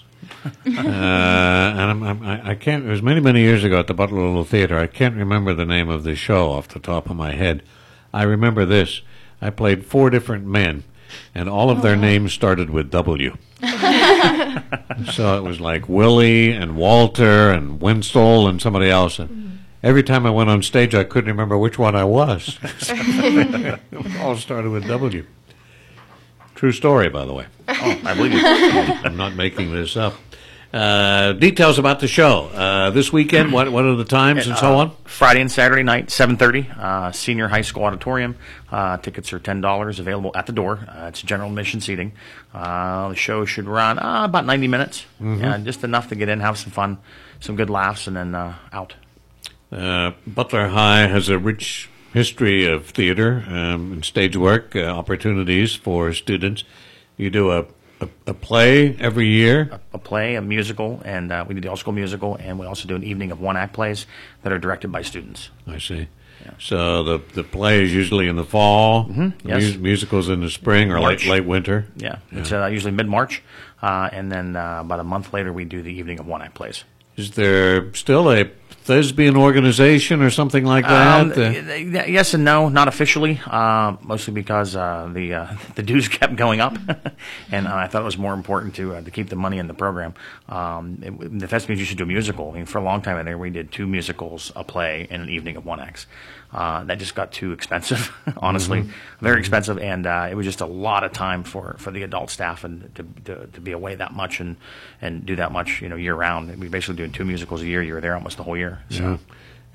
And I can't, it was many, many years ago at the Butler Little Theater. I can't remember the name of the show off the top of my head. I remember this. I played 4 different men, and all of their names started with W. So it was like Willie and Walter and Winslow and somebody else. And every time I went on stage, I couldn't remember which one I was. It all started with W. True story, by the way. Oh, I believe you. I'm not making this up. Details about the show. This weekend, what are the times and so on? Friday and Saturday night, 7:30, Senior High School Auditorium. Tickets are $10, available at the door. It's general admission seating. The show should run about 90 minutes. Mm-hmm. Just enough to get in, have some fun, some good laughs, and then out. Butler High has a rich history of theater and stage work opportunities for students. You do a play every year? A play, a musical, and we do the all-school musical, and we also do an evening of one-act plays that are directed by students. I see. Yeah. So the play is usually in the fall, yes. Musicals in the spring or late winter? Yeah. It's usually mid-March, and then about a month later we do the evening of one-act plays. Is there still a thespian organization or something like that? Yes and no, not officially, mostly because the dues kept going up, and I thought it was more important to keep the money in the program. The thespians used to do a musical. I mean, for a long time there, we did 2 musicals, a play, and an evening of one acts. That just got too expensive, honestly, very expensive, and it was just a lot of time for the adult staff and to be away that much and do that much, year round. We basically doing 2 musicals a year. You were there almost the whole year. So. Yeah.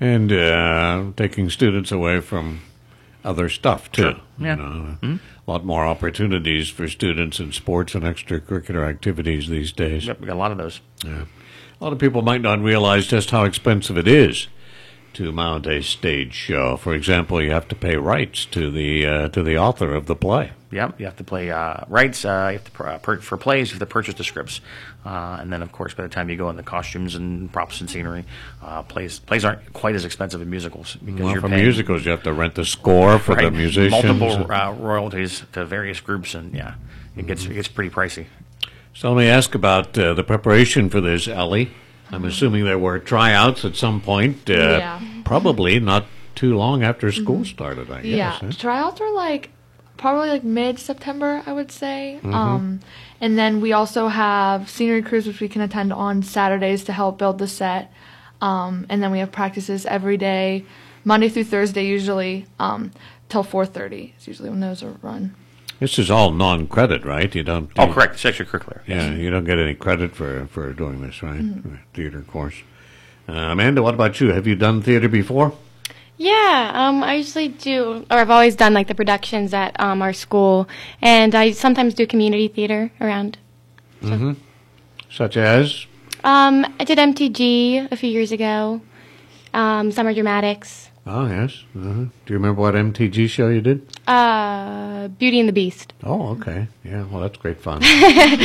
And taking students away from other stuff too. Sure. Yeah. A lot more opportunities for students in sports and extracurricular activities these days. Yep, we got a lot of those. Yeah. A lot of people might not realize just how expensive it is to mount a stage show. For example, you have to pay rights to the author of the play. Yep, you have to pay rights. You have to for plays, you have to purchase the scripts, and then of course by the time you go into costumes and props and scenery, plays aren't quite as expensive as musicals because you're for paying, musicals you have to rent the score for the musicians, multiple royalties to various groups, and it gets pretty pricey. So let me ask about the preparation for this, Ellie. I'm assuming there were tryouts at some point, probably not too long after school started, I guess. Yeah, tryouts are probably mid-September, I would say. Mm-hmm. And then we also have scenery crews, which we can attend on Saturdays to help build the set. And then we have practices every day, Monday through Thursday usually, till 4:30. It's usually when those are run. This is all non-credit, right? You don't. Oh, correct. It's extracurricular. Yeah, you don't get any credit for doing this, right? Theater course. Amanda, what about you? Have you done theater before? Yeah, I usually do, or I've always done the productions at our school, and I sometimes do community theater around. So. Such as? I did MTG a few years ago, Summer Dramatics. Oh, yes. Do you remember what MTG show you did? Beauty and the Beast. Oh, okay. Yeah, well, that's great fun. That's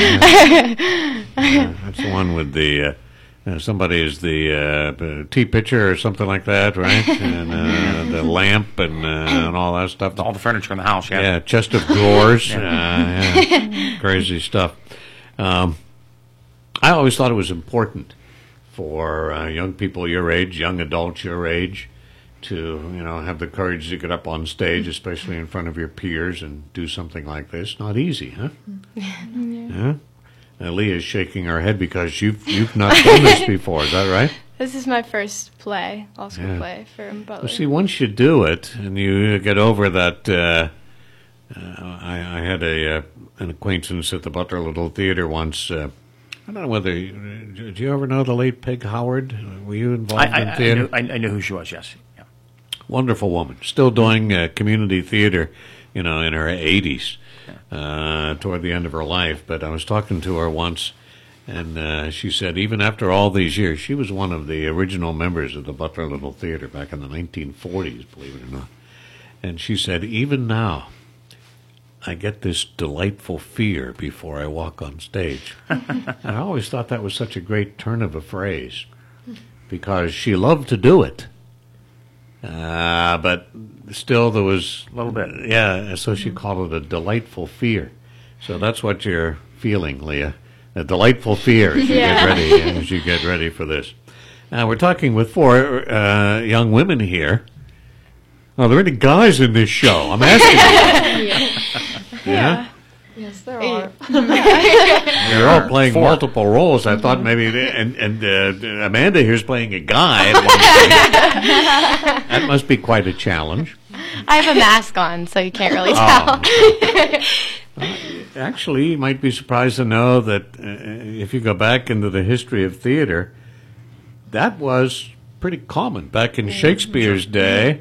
the one with the... somebody is the tea pitcher or something like that, right? And the lamp and all that stuff. All the furniture in the house, yeah. Yeah, chest of drawers. Crazy stuff. I always thought it was important for young people your age, young adults your age, to have the courage to get up on stage, especially in front of your peers, and do something like this. Not easy, huh? Yeah. Leah's shaking her head because you've not done this before. Is that right? This is my first play, all-school play for Butler. Well, see, once you do it and you get over that, I had an acquaintance at the Butler Little Theater once. I don't know whether did you ever know the late Peg Howard? Were you involved in theater? I knew who she was. Yes. Yeah. Wonderful woman, still doing community theater, in her 80s. Toward the end of her life, but I was talking to her once, and she said even after all these years, she was one of the original members of the Butler Little Theater back in the 1940s, believe it or not. And she said, even now, I get this delightful fear before I walk on stage. And I always thought that was such a great turn of a phrase, because she loved to do it. But still there was a little bit. Yeah, so she called it a delightful fear. So that's what you're feeling, Leah. A delightful fear as you get ready for this. Now we're talking with 4 young women here. Are there any guys in this show? I'm asking you. Yeah? Yes, there are. You're all playing multiple roles. I thought maybe, and Amanda here's playing a guy. That must be quite a challenge. I have a mask on, so you can't really tell. Actually, you might be surprised to know that if you go back into the history of theater, that was pretty common. Back in Shakespeare's day,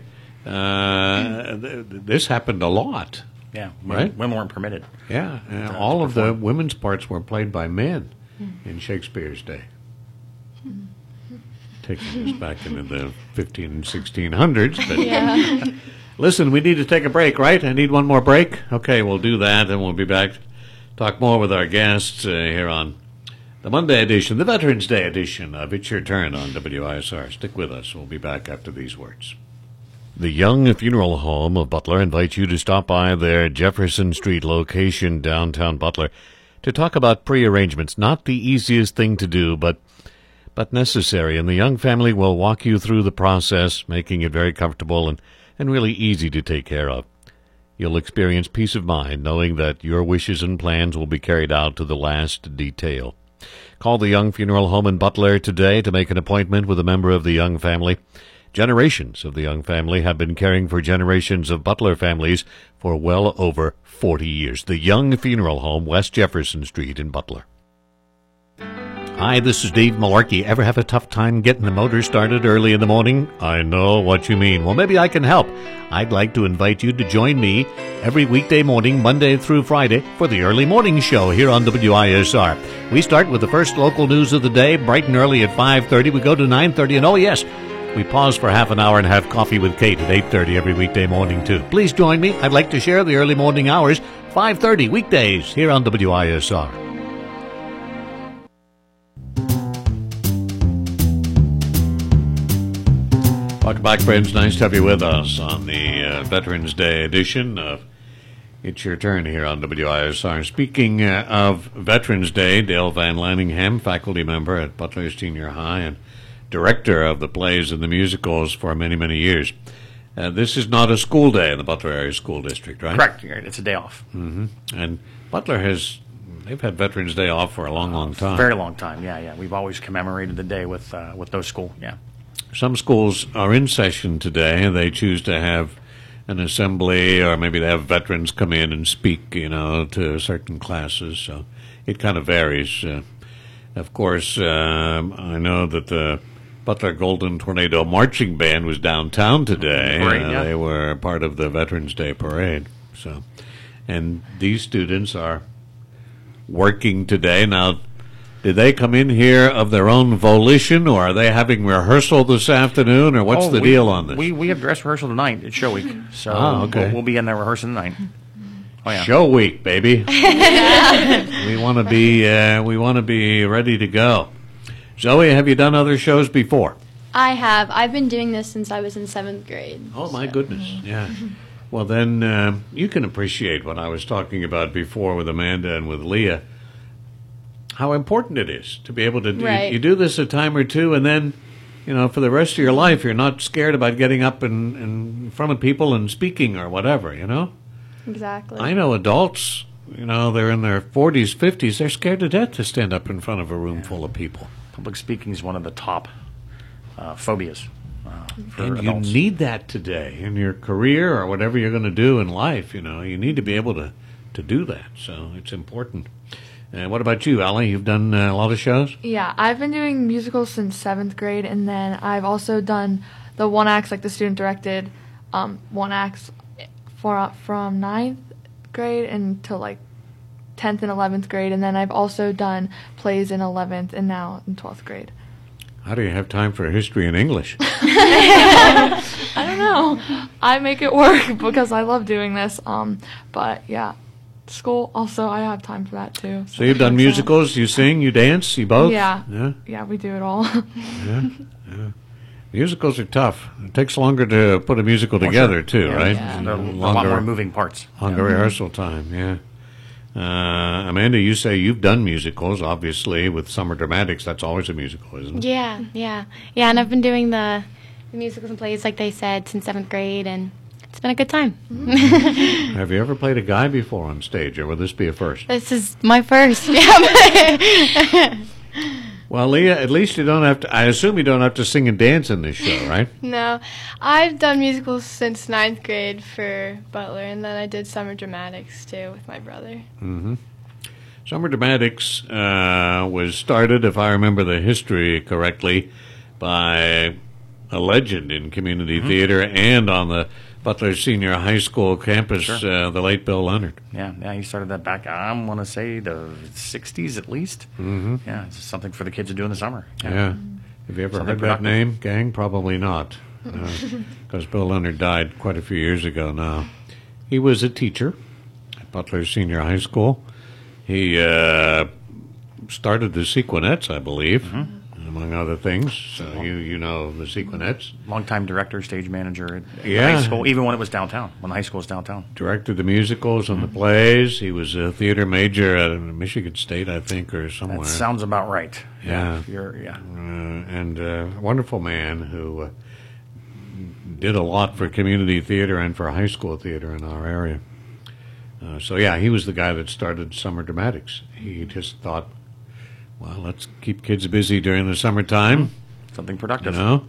this happened a lot. Yeah, right? Women weren't permitted. Yeah, all of the women's parts were played by men in Shakespeare's day. Taking us back into the 15 and 1600s. But listen, we need to take a break, right? I need one more break. Okay, we'll do that, and we'll be back to talk more with our guests here on the Monday edition, the Veterans Day edition of It's Your Turn on WISR. Stick with us. We'll be back after these words. The Young Funeral Home of Butler invites you to stop by their Jefferson Street location, downtown Butler, to talk about pre-arrangements. Not the easiest thing to do, but but necessary, and the Young family will walk you through the process, making it very comfortable and really easy to take care of. You'll experience peace of mind knowing that your wishes and plans will be carried out to the last detail. Call the Young Funeral Home in Butler today to make an appointment with a member of the Young family. Generations of the Young family have been caring for generations of Butler families for well over 40 years. The Young Funeral Home, West Jefferson Street in Butler. Hi, this is Dave Malarkey. Ever have a tough time getting the motor started early in the morning? I know what you mean. Well, maybe I can help. I'd like to invite you to join me every weekday morning, Monday through Friday, for the early morning show here on WISR. We start with the first local news of the day, bright and early at 5:30. We go to 9:30, and oh yes, we pause for half an hour and have coffee with Kate at 8:30 every weekday morning, too. Please join me. I'd like to share the early morning hours, 5:30 weekdays here on WISR. Welcome back, friends. Nice to have you with us on the Veterans Day edition of It's Your Turn here on WISR. Speaking of Veterans Day, Dale Van Lanningham, faculty member at Butler Senior High and director of the plays and the musicals for many, many years. This is not a school day in the Butler Area School District, right? Correct. It's a day off. Mm-hmm. And Butler they've had Veterans Day off for a long, long time. Very long time, yeah. We've always commemorated the day with those schools, yeah. Some schools are in session today, and they choose to have an assembly, or maybe they have veterans come in and speak, to certain classes. So it kind of varies. Of course, I know that the Butler Golden Tornado Marching Band was downtown today. They were part of the Veterans Day Parade. So, and these students are working today. Now, did they come in here of their own volition, or are they having rehearsal this afternoon, or what's the deal on this? We have dress rehearsal tonight. It's show week, so okay. we'll be in there rehearsing tonight. Oh, yeah. Show week, baby. We want to be ready to go. Zoe, have you done other shows before? I have. I've been doing this since I was in 7th grade. Oh, my goodness. Yeah. Well, then you can appreciate what I was talking about before with Amanda and with Leah. How important it is to be able to do. Right. You do this a time or two, and then, for the rest of your life, you're not scared about getting up in front of people and speaking or whatever, Exactly. I know adults, they're in their 40s, 50s, they're scared to death to stand up in front of a room full of people. Public speaking is one of the top phobias for and adults. You need that today in your career or whatever you're going to do in life, You need to be able to do that, so it's important. And what about you, Allie? You've done a lot of shows? Yeah, I've been doing musicals since 7th grade, and then I've also done the one acts, like the student-directed one acts from 9th grade until 10th and 11th grade, and then I've also done plays in 11th and now in 12th grade. How do you have time for history and English? I don't know. I make it work because I love doing this. But yeah. School, also, I have time for that, too. So you've done musicals, you sing, you dance, you both? Yeah. Yeah, we do it all. Yeah. Musicals are tough. It takes longer to put a musical together, too, right? Yeah. A lot more moving parts. Longer rehearsal time, yeah. Amanda, you say you've done musicals, obviously, with Summer Dramatics. That's always a musical, isn't it? Yeah, and I've been doing the musicals and plays, like they said, since 7th grade, and it's been a good time. Have you ever played a guy before on stage, or will this be a first? This is my first. Well, Leah, at least you don't have to, I assume you don't have to sing and dance in this show, right? No, I've done musicals since 9th grade for Butler, and then I did Summer Dramatics, too, with my brother. Mm-hmm. Summer Dramatics was started, if I remember the history correctly, by a legend in community theater and on the Butler Senior High School campus, the late Bill Leonard. Yeah, he started that back, I want to say, the 60s at least. Mm-hmm. Yeah, it's something for the kids to do in the summer. Yeah. Have you ever heard that name, gang? Probably not, because Bill Leonard died quite a few years ago now. He was a teacher at Butler Senior High School. He started the Sequinettes, I believe. among other things. So you know the Sequinettes. Longtime director, stage manager at Yeah. high school, even when it was downtown, when the high school was downtown. Directed the musicals and the plays. He was a theater major at Michigan State, I think, or somewhere. That sounds about right. Yeah. Yeah. And a wonderful man who did a lot for community theater and for high school theater in our area. So, yeah, he was the guy that started Summer Dramatics. He just thought, well, let's keep kids busy during the summertime. Something productive. You know?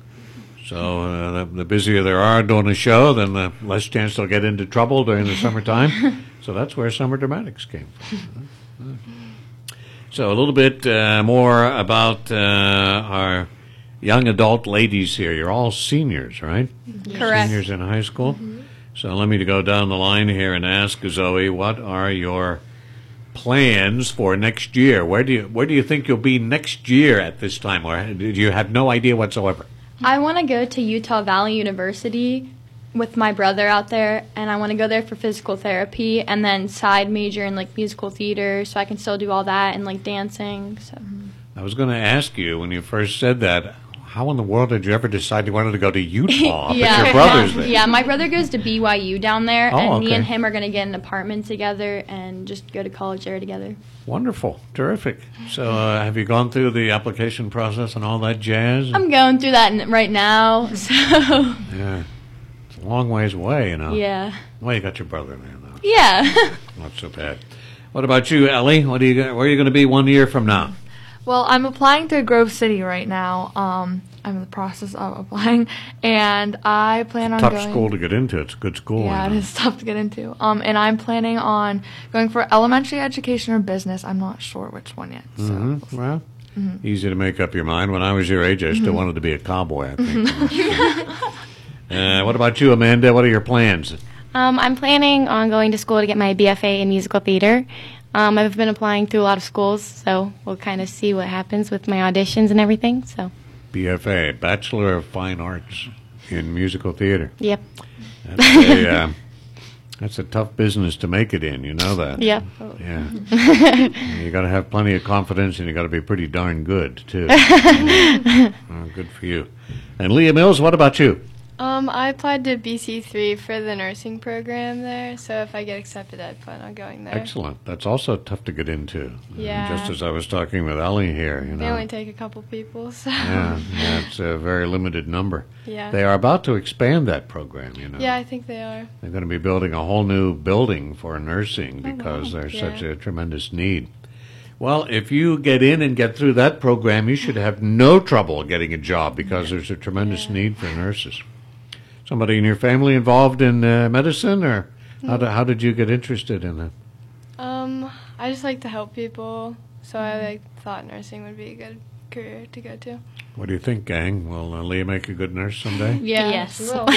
So the busier they are doing a show, then the less chance they'll get into trouble during the summertime. So that's where Summer Dramatics came from. So a little bit more about our young adult ladies here. You're all seniors, right? Correct. Seniors in high school. So let me go down the line here and ask Zoe, what are your plans for next year? Where do you think you'll be next year at this time, or do you have no idea whatsoever? I want to go to Utah Valley University with my brother out there, and I want to go there for physical therapy and then side major in like musical theater so I can still do all that and like dancing. So I was going to ask you when you first said that, how in the world did you ever decide you wanted to go to Utah? But your brother's there. Yeah, my brother goes to BYU down there, Oh, and me okay. and him are going to get an apartment together and just go to college there together. Wonderful. Terrific. So have you gone through the application process and all that jazz? I'm going through that right now, so Yeah. It's a long ways away, you know. yeah. Well, you got your brother there, though. Yeah. Not so bad. What about you, Ellie? Where are you going to be 1 year from now? Well, I'm applying to Grove City right now. I'm in the process of applying, and I plan on Tough going. school to get into. It's a good school. Yeah, I it know. is tough to get into. And I'm planning on going for elementary education or business. I'm not sure which one yet. So. Mhm. Well, Mhm. easy to make up your mind. When I was your age, I still Mhm. wanted to be a cowboy, I think. What about you, Amanda? What are your plans? I'm planning on going to school to get my BFA in musical theater. I've been applying through a lot of schools, so we'll kind of see what happens with my auditions and everything. So, BFA, Bachelor of Fine Arts in Musical Theater. yep. That's a tough business to make it in. You know that. Yep. Yeah. You got to have plenty of confidence, and you got to be pretty darn good too. Oh, good for you. And Leah Mills, what about you? I applied to BC3 for the nursing program there, so if I get accepted, I plan on going there. Excellent. That's also tough to get into. Yeah. Just as I was talking with Ellie here, you They know. only take a couple people, so. Yeah, it's a very limited number. Yeah. They are about to expand that program, you know. Yeah, I think they are. They're going to be building a whole new building for nursing because wow. there's Yeah. such a tremendous need. Well, if you get in and get through that program, you should have no trouble getting a job because there's a tremendous need for nurses. Somebody in your family involved in medicine, or how did you get interested in that? I just like to help people, so I thought nursing would be a good career to go to. What do you think, gang? Will Leah make a good nurse someday? Yeah. Yes. we will.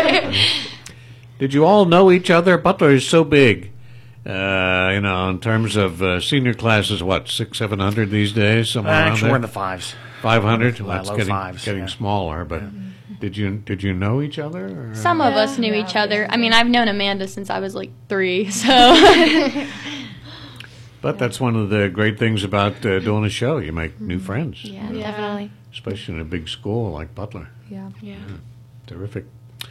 Did you all know each other? Butler is so big. In terms of senior classes, what, 600-700 these days? Somewhere around Actually, there? we're in the fives. 500? Well, that's Low getting fives, getting yeah. smaller. But did you know each other? Or? Some of us knew each other. I mean, I've known Amanda since I was like 3, so. But that's one of the great things about doing a show. You make new friends. Yeah, definitely. Especially in a big school like Butler. Yeah. Terrific.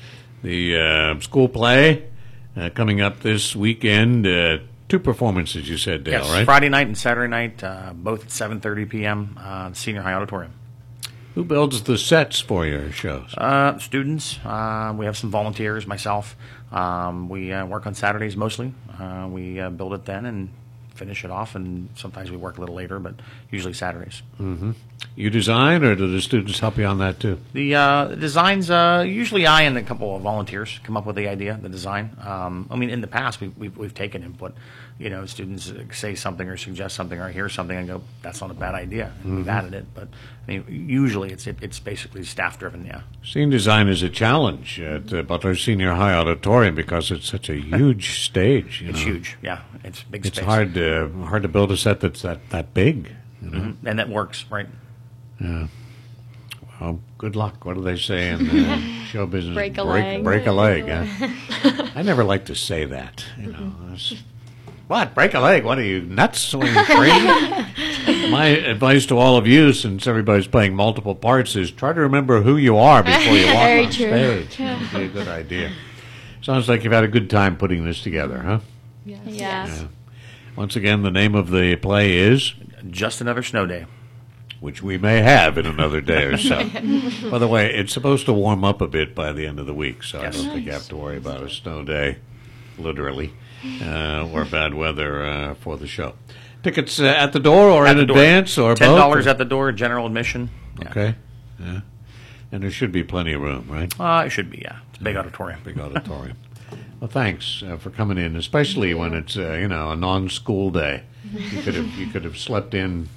The school play coming up this weekend. 2 performances, you said, Dale, Yes, right? Friday night and Saturday night, both at 7:30 p.m. Senior High Auditorium. Who builds the sets for your shows? Students. We have some volunteers, myself. We work on Saturdays mostly. We build it then and finish it off, and sometimes we work a little later, but usually Saturdays. Mm-hmm. You design, or do the students help you on that too? The designs, usually I and a couple of volunteers come up with the idea, the design. I mean, in the past, we've taken input. You know, students say something or suggest something or hear something and go, that's not a bad idea, and we've added it. But I mean, usually it's basically staff-driven, yeah. Scene design is a challenge at Butler Senior High Auditorium because it's such a huge stage. It's huge, yeah. It's big It's space. hard to build a set that's that big. You know? And that works, right? Yeah. Well, good luck. What do they say in show business? Break a leg. Break a leg. Yeah. I never like to say that. You know. What? Break a leg? What are you nuts? When you're free? My advice to all of you, since everybody's playing multiple parts, is try to remember who you are before you walk Very on true. stage. That would be a good idea. Sounds like you've had a good time putting this together, huh? Yes. Yes. Yeah. Once again, the name of the play is Just Another Snow Day. which we may have in another day or so. By the way, it's supposed to warm up a bit by the end of the week, so Yes. I don't think you have to worry about a snow day, literally, or bad weather for the show. Tickets at the door or in advance or $10 both? at the door, general admission. Yeah. Okay. Yeah. And there should be plenty of room, right? It should be, yeah. It's a big auditorium. Big auditorium. Well, thanks for coming in, especially when it's a non-school day. You could have slept in,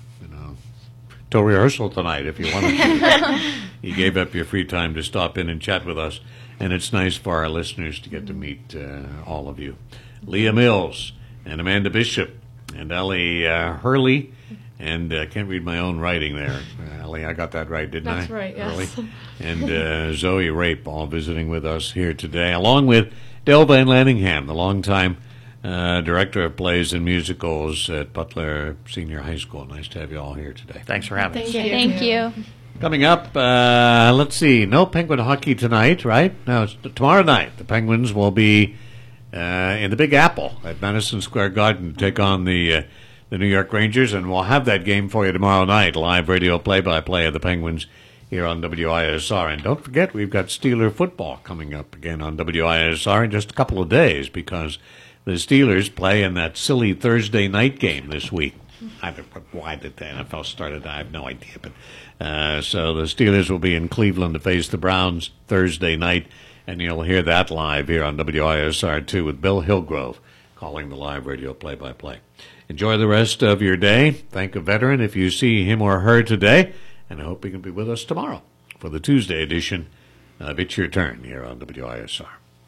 till rehearsal tonight if you wanted to. You gave up your free time to stop in and chat with us, and it's nice for our listeners to get to meet all of you. Leah Mills and Amanda Bishop and Ellie Hurley, and I can't read my own writing there. Ellie, I got that right, didn't I? That's right, yes. Hurley. And Zoe Rape, all visiting with us here today, along with Dale Van Lanningham, the longtime director of plays and musicals at Butler Senior High School. Nice to have you all here today. Thanks for having us. Thank you. Coming up, let's see, no Penguin hockey tonight, right? No, it's tomorrow night. The Penguins will be in the Big Apple at Madison Square Garden to take on the New York Rangers, and we'll have that game for you tomorrow night, live radio play-by-play of the Penguins here on WISR. And don't forget, we've got Steeler football coming up again on WISR in just a couple of days, because the Steelers play in that silly Thursday night game this week. I don't know why did the NFL started. I have no idea. But so the Steelers will be in Cleveland to face the Browns Thursday night, and you'll hear that live here on WISR2 with Bill Hillgrove calling the live radio play-by-play. Enjoy the rest of your day. Thank a veteran if you see him or her today, and I hope you can be with us tomorrow for the Tuesday edition of It's Your Turn here on WISR.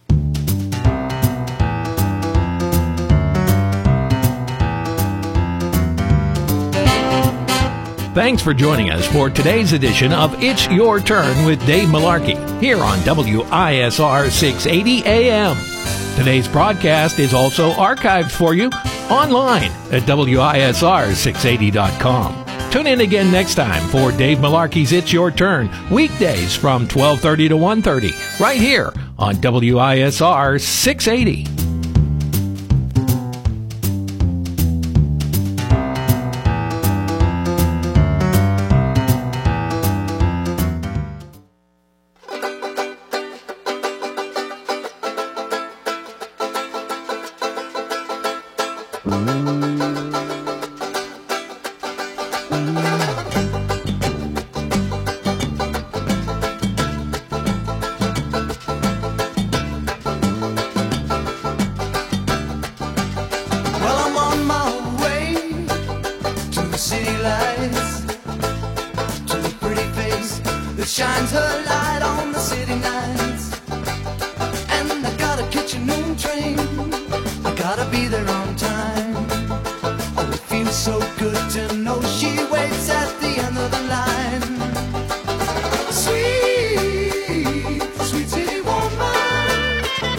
Thanks for joining us for today's edition of It's Your Turn with Dave Malarkey here on WISR 680 AM. Today's broadcast is also archived for you online at WISR680.com. Tune in again next time for Dave Malarkey's It's Your Turn, weekdays from 12:30 to 1:30, right here on WISR 680. Shines her light on the city nights, and I gotta catch a noon train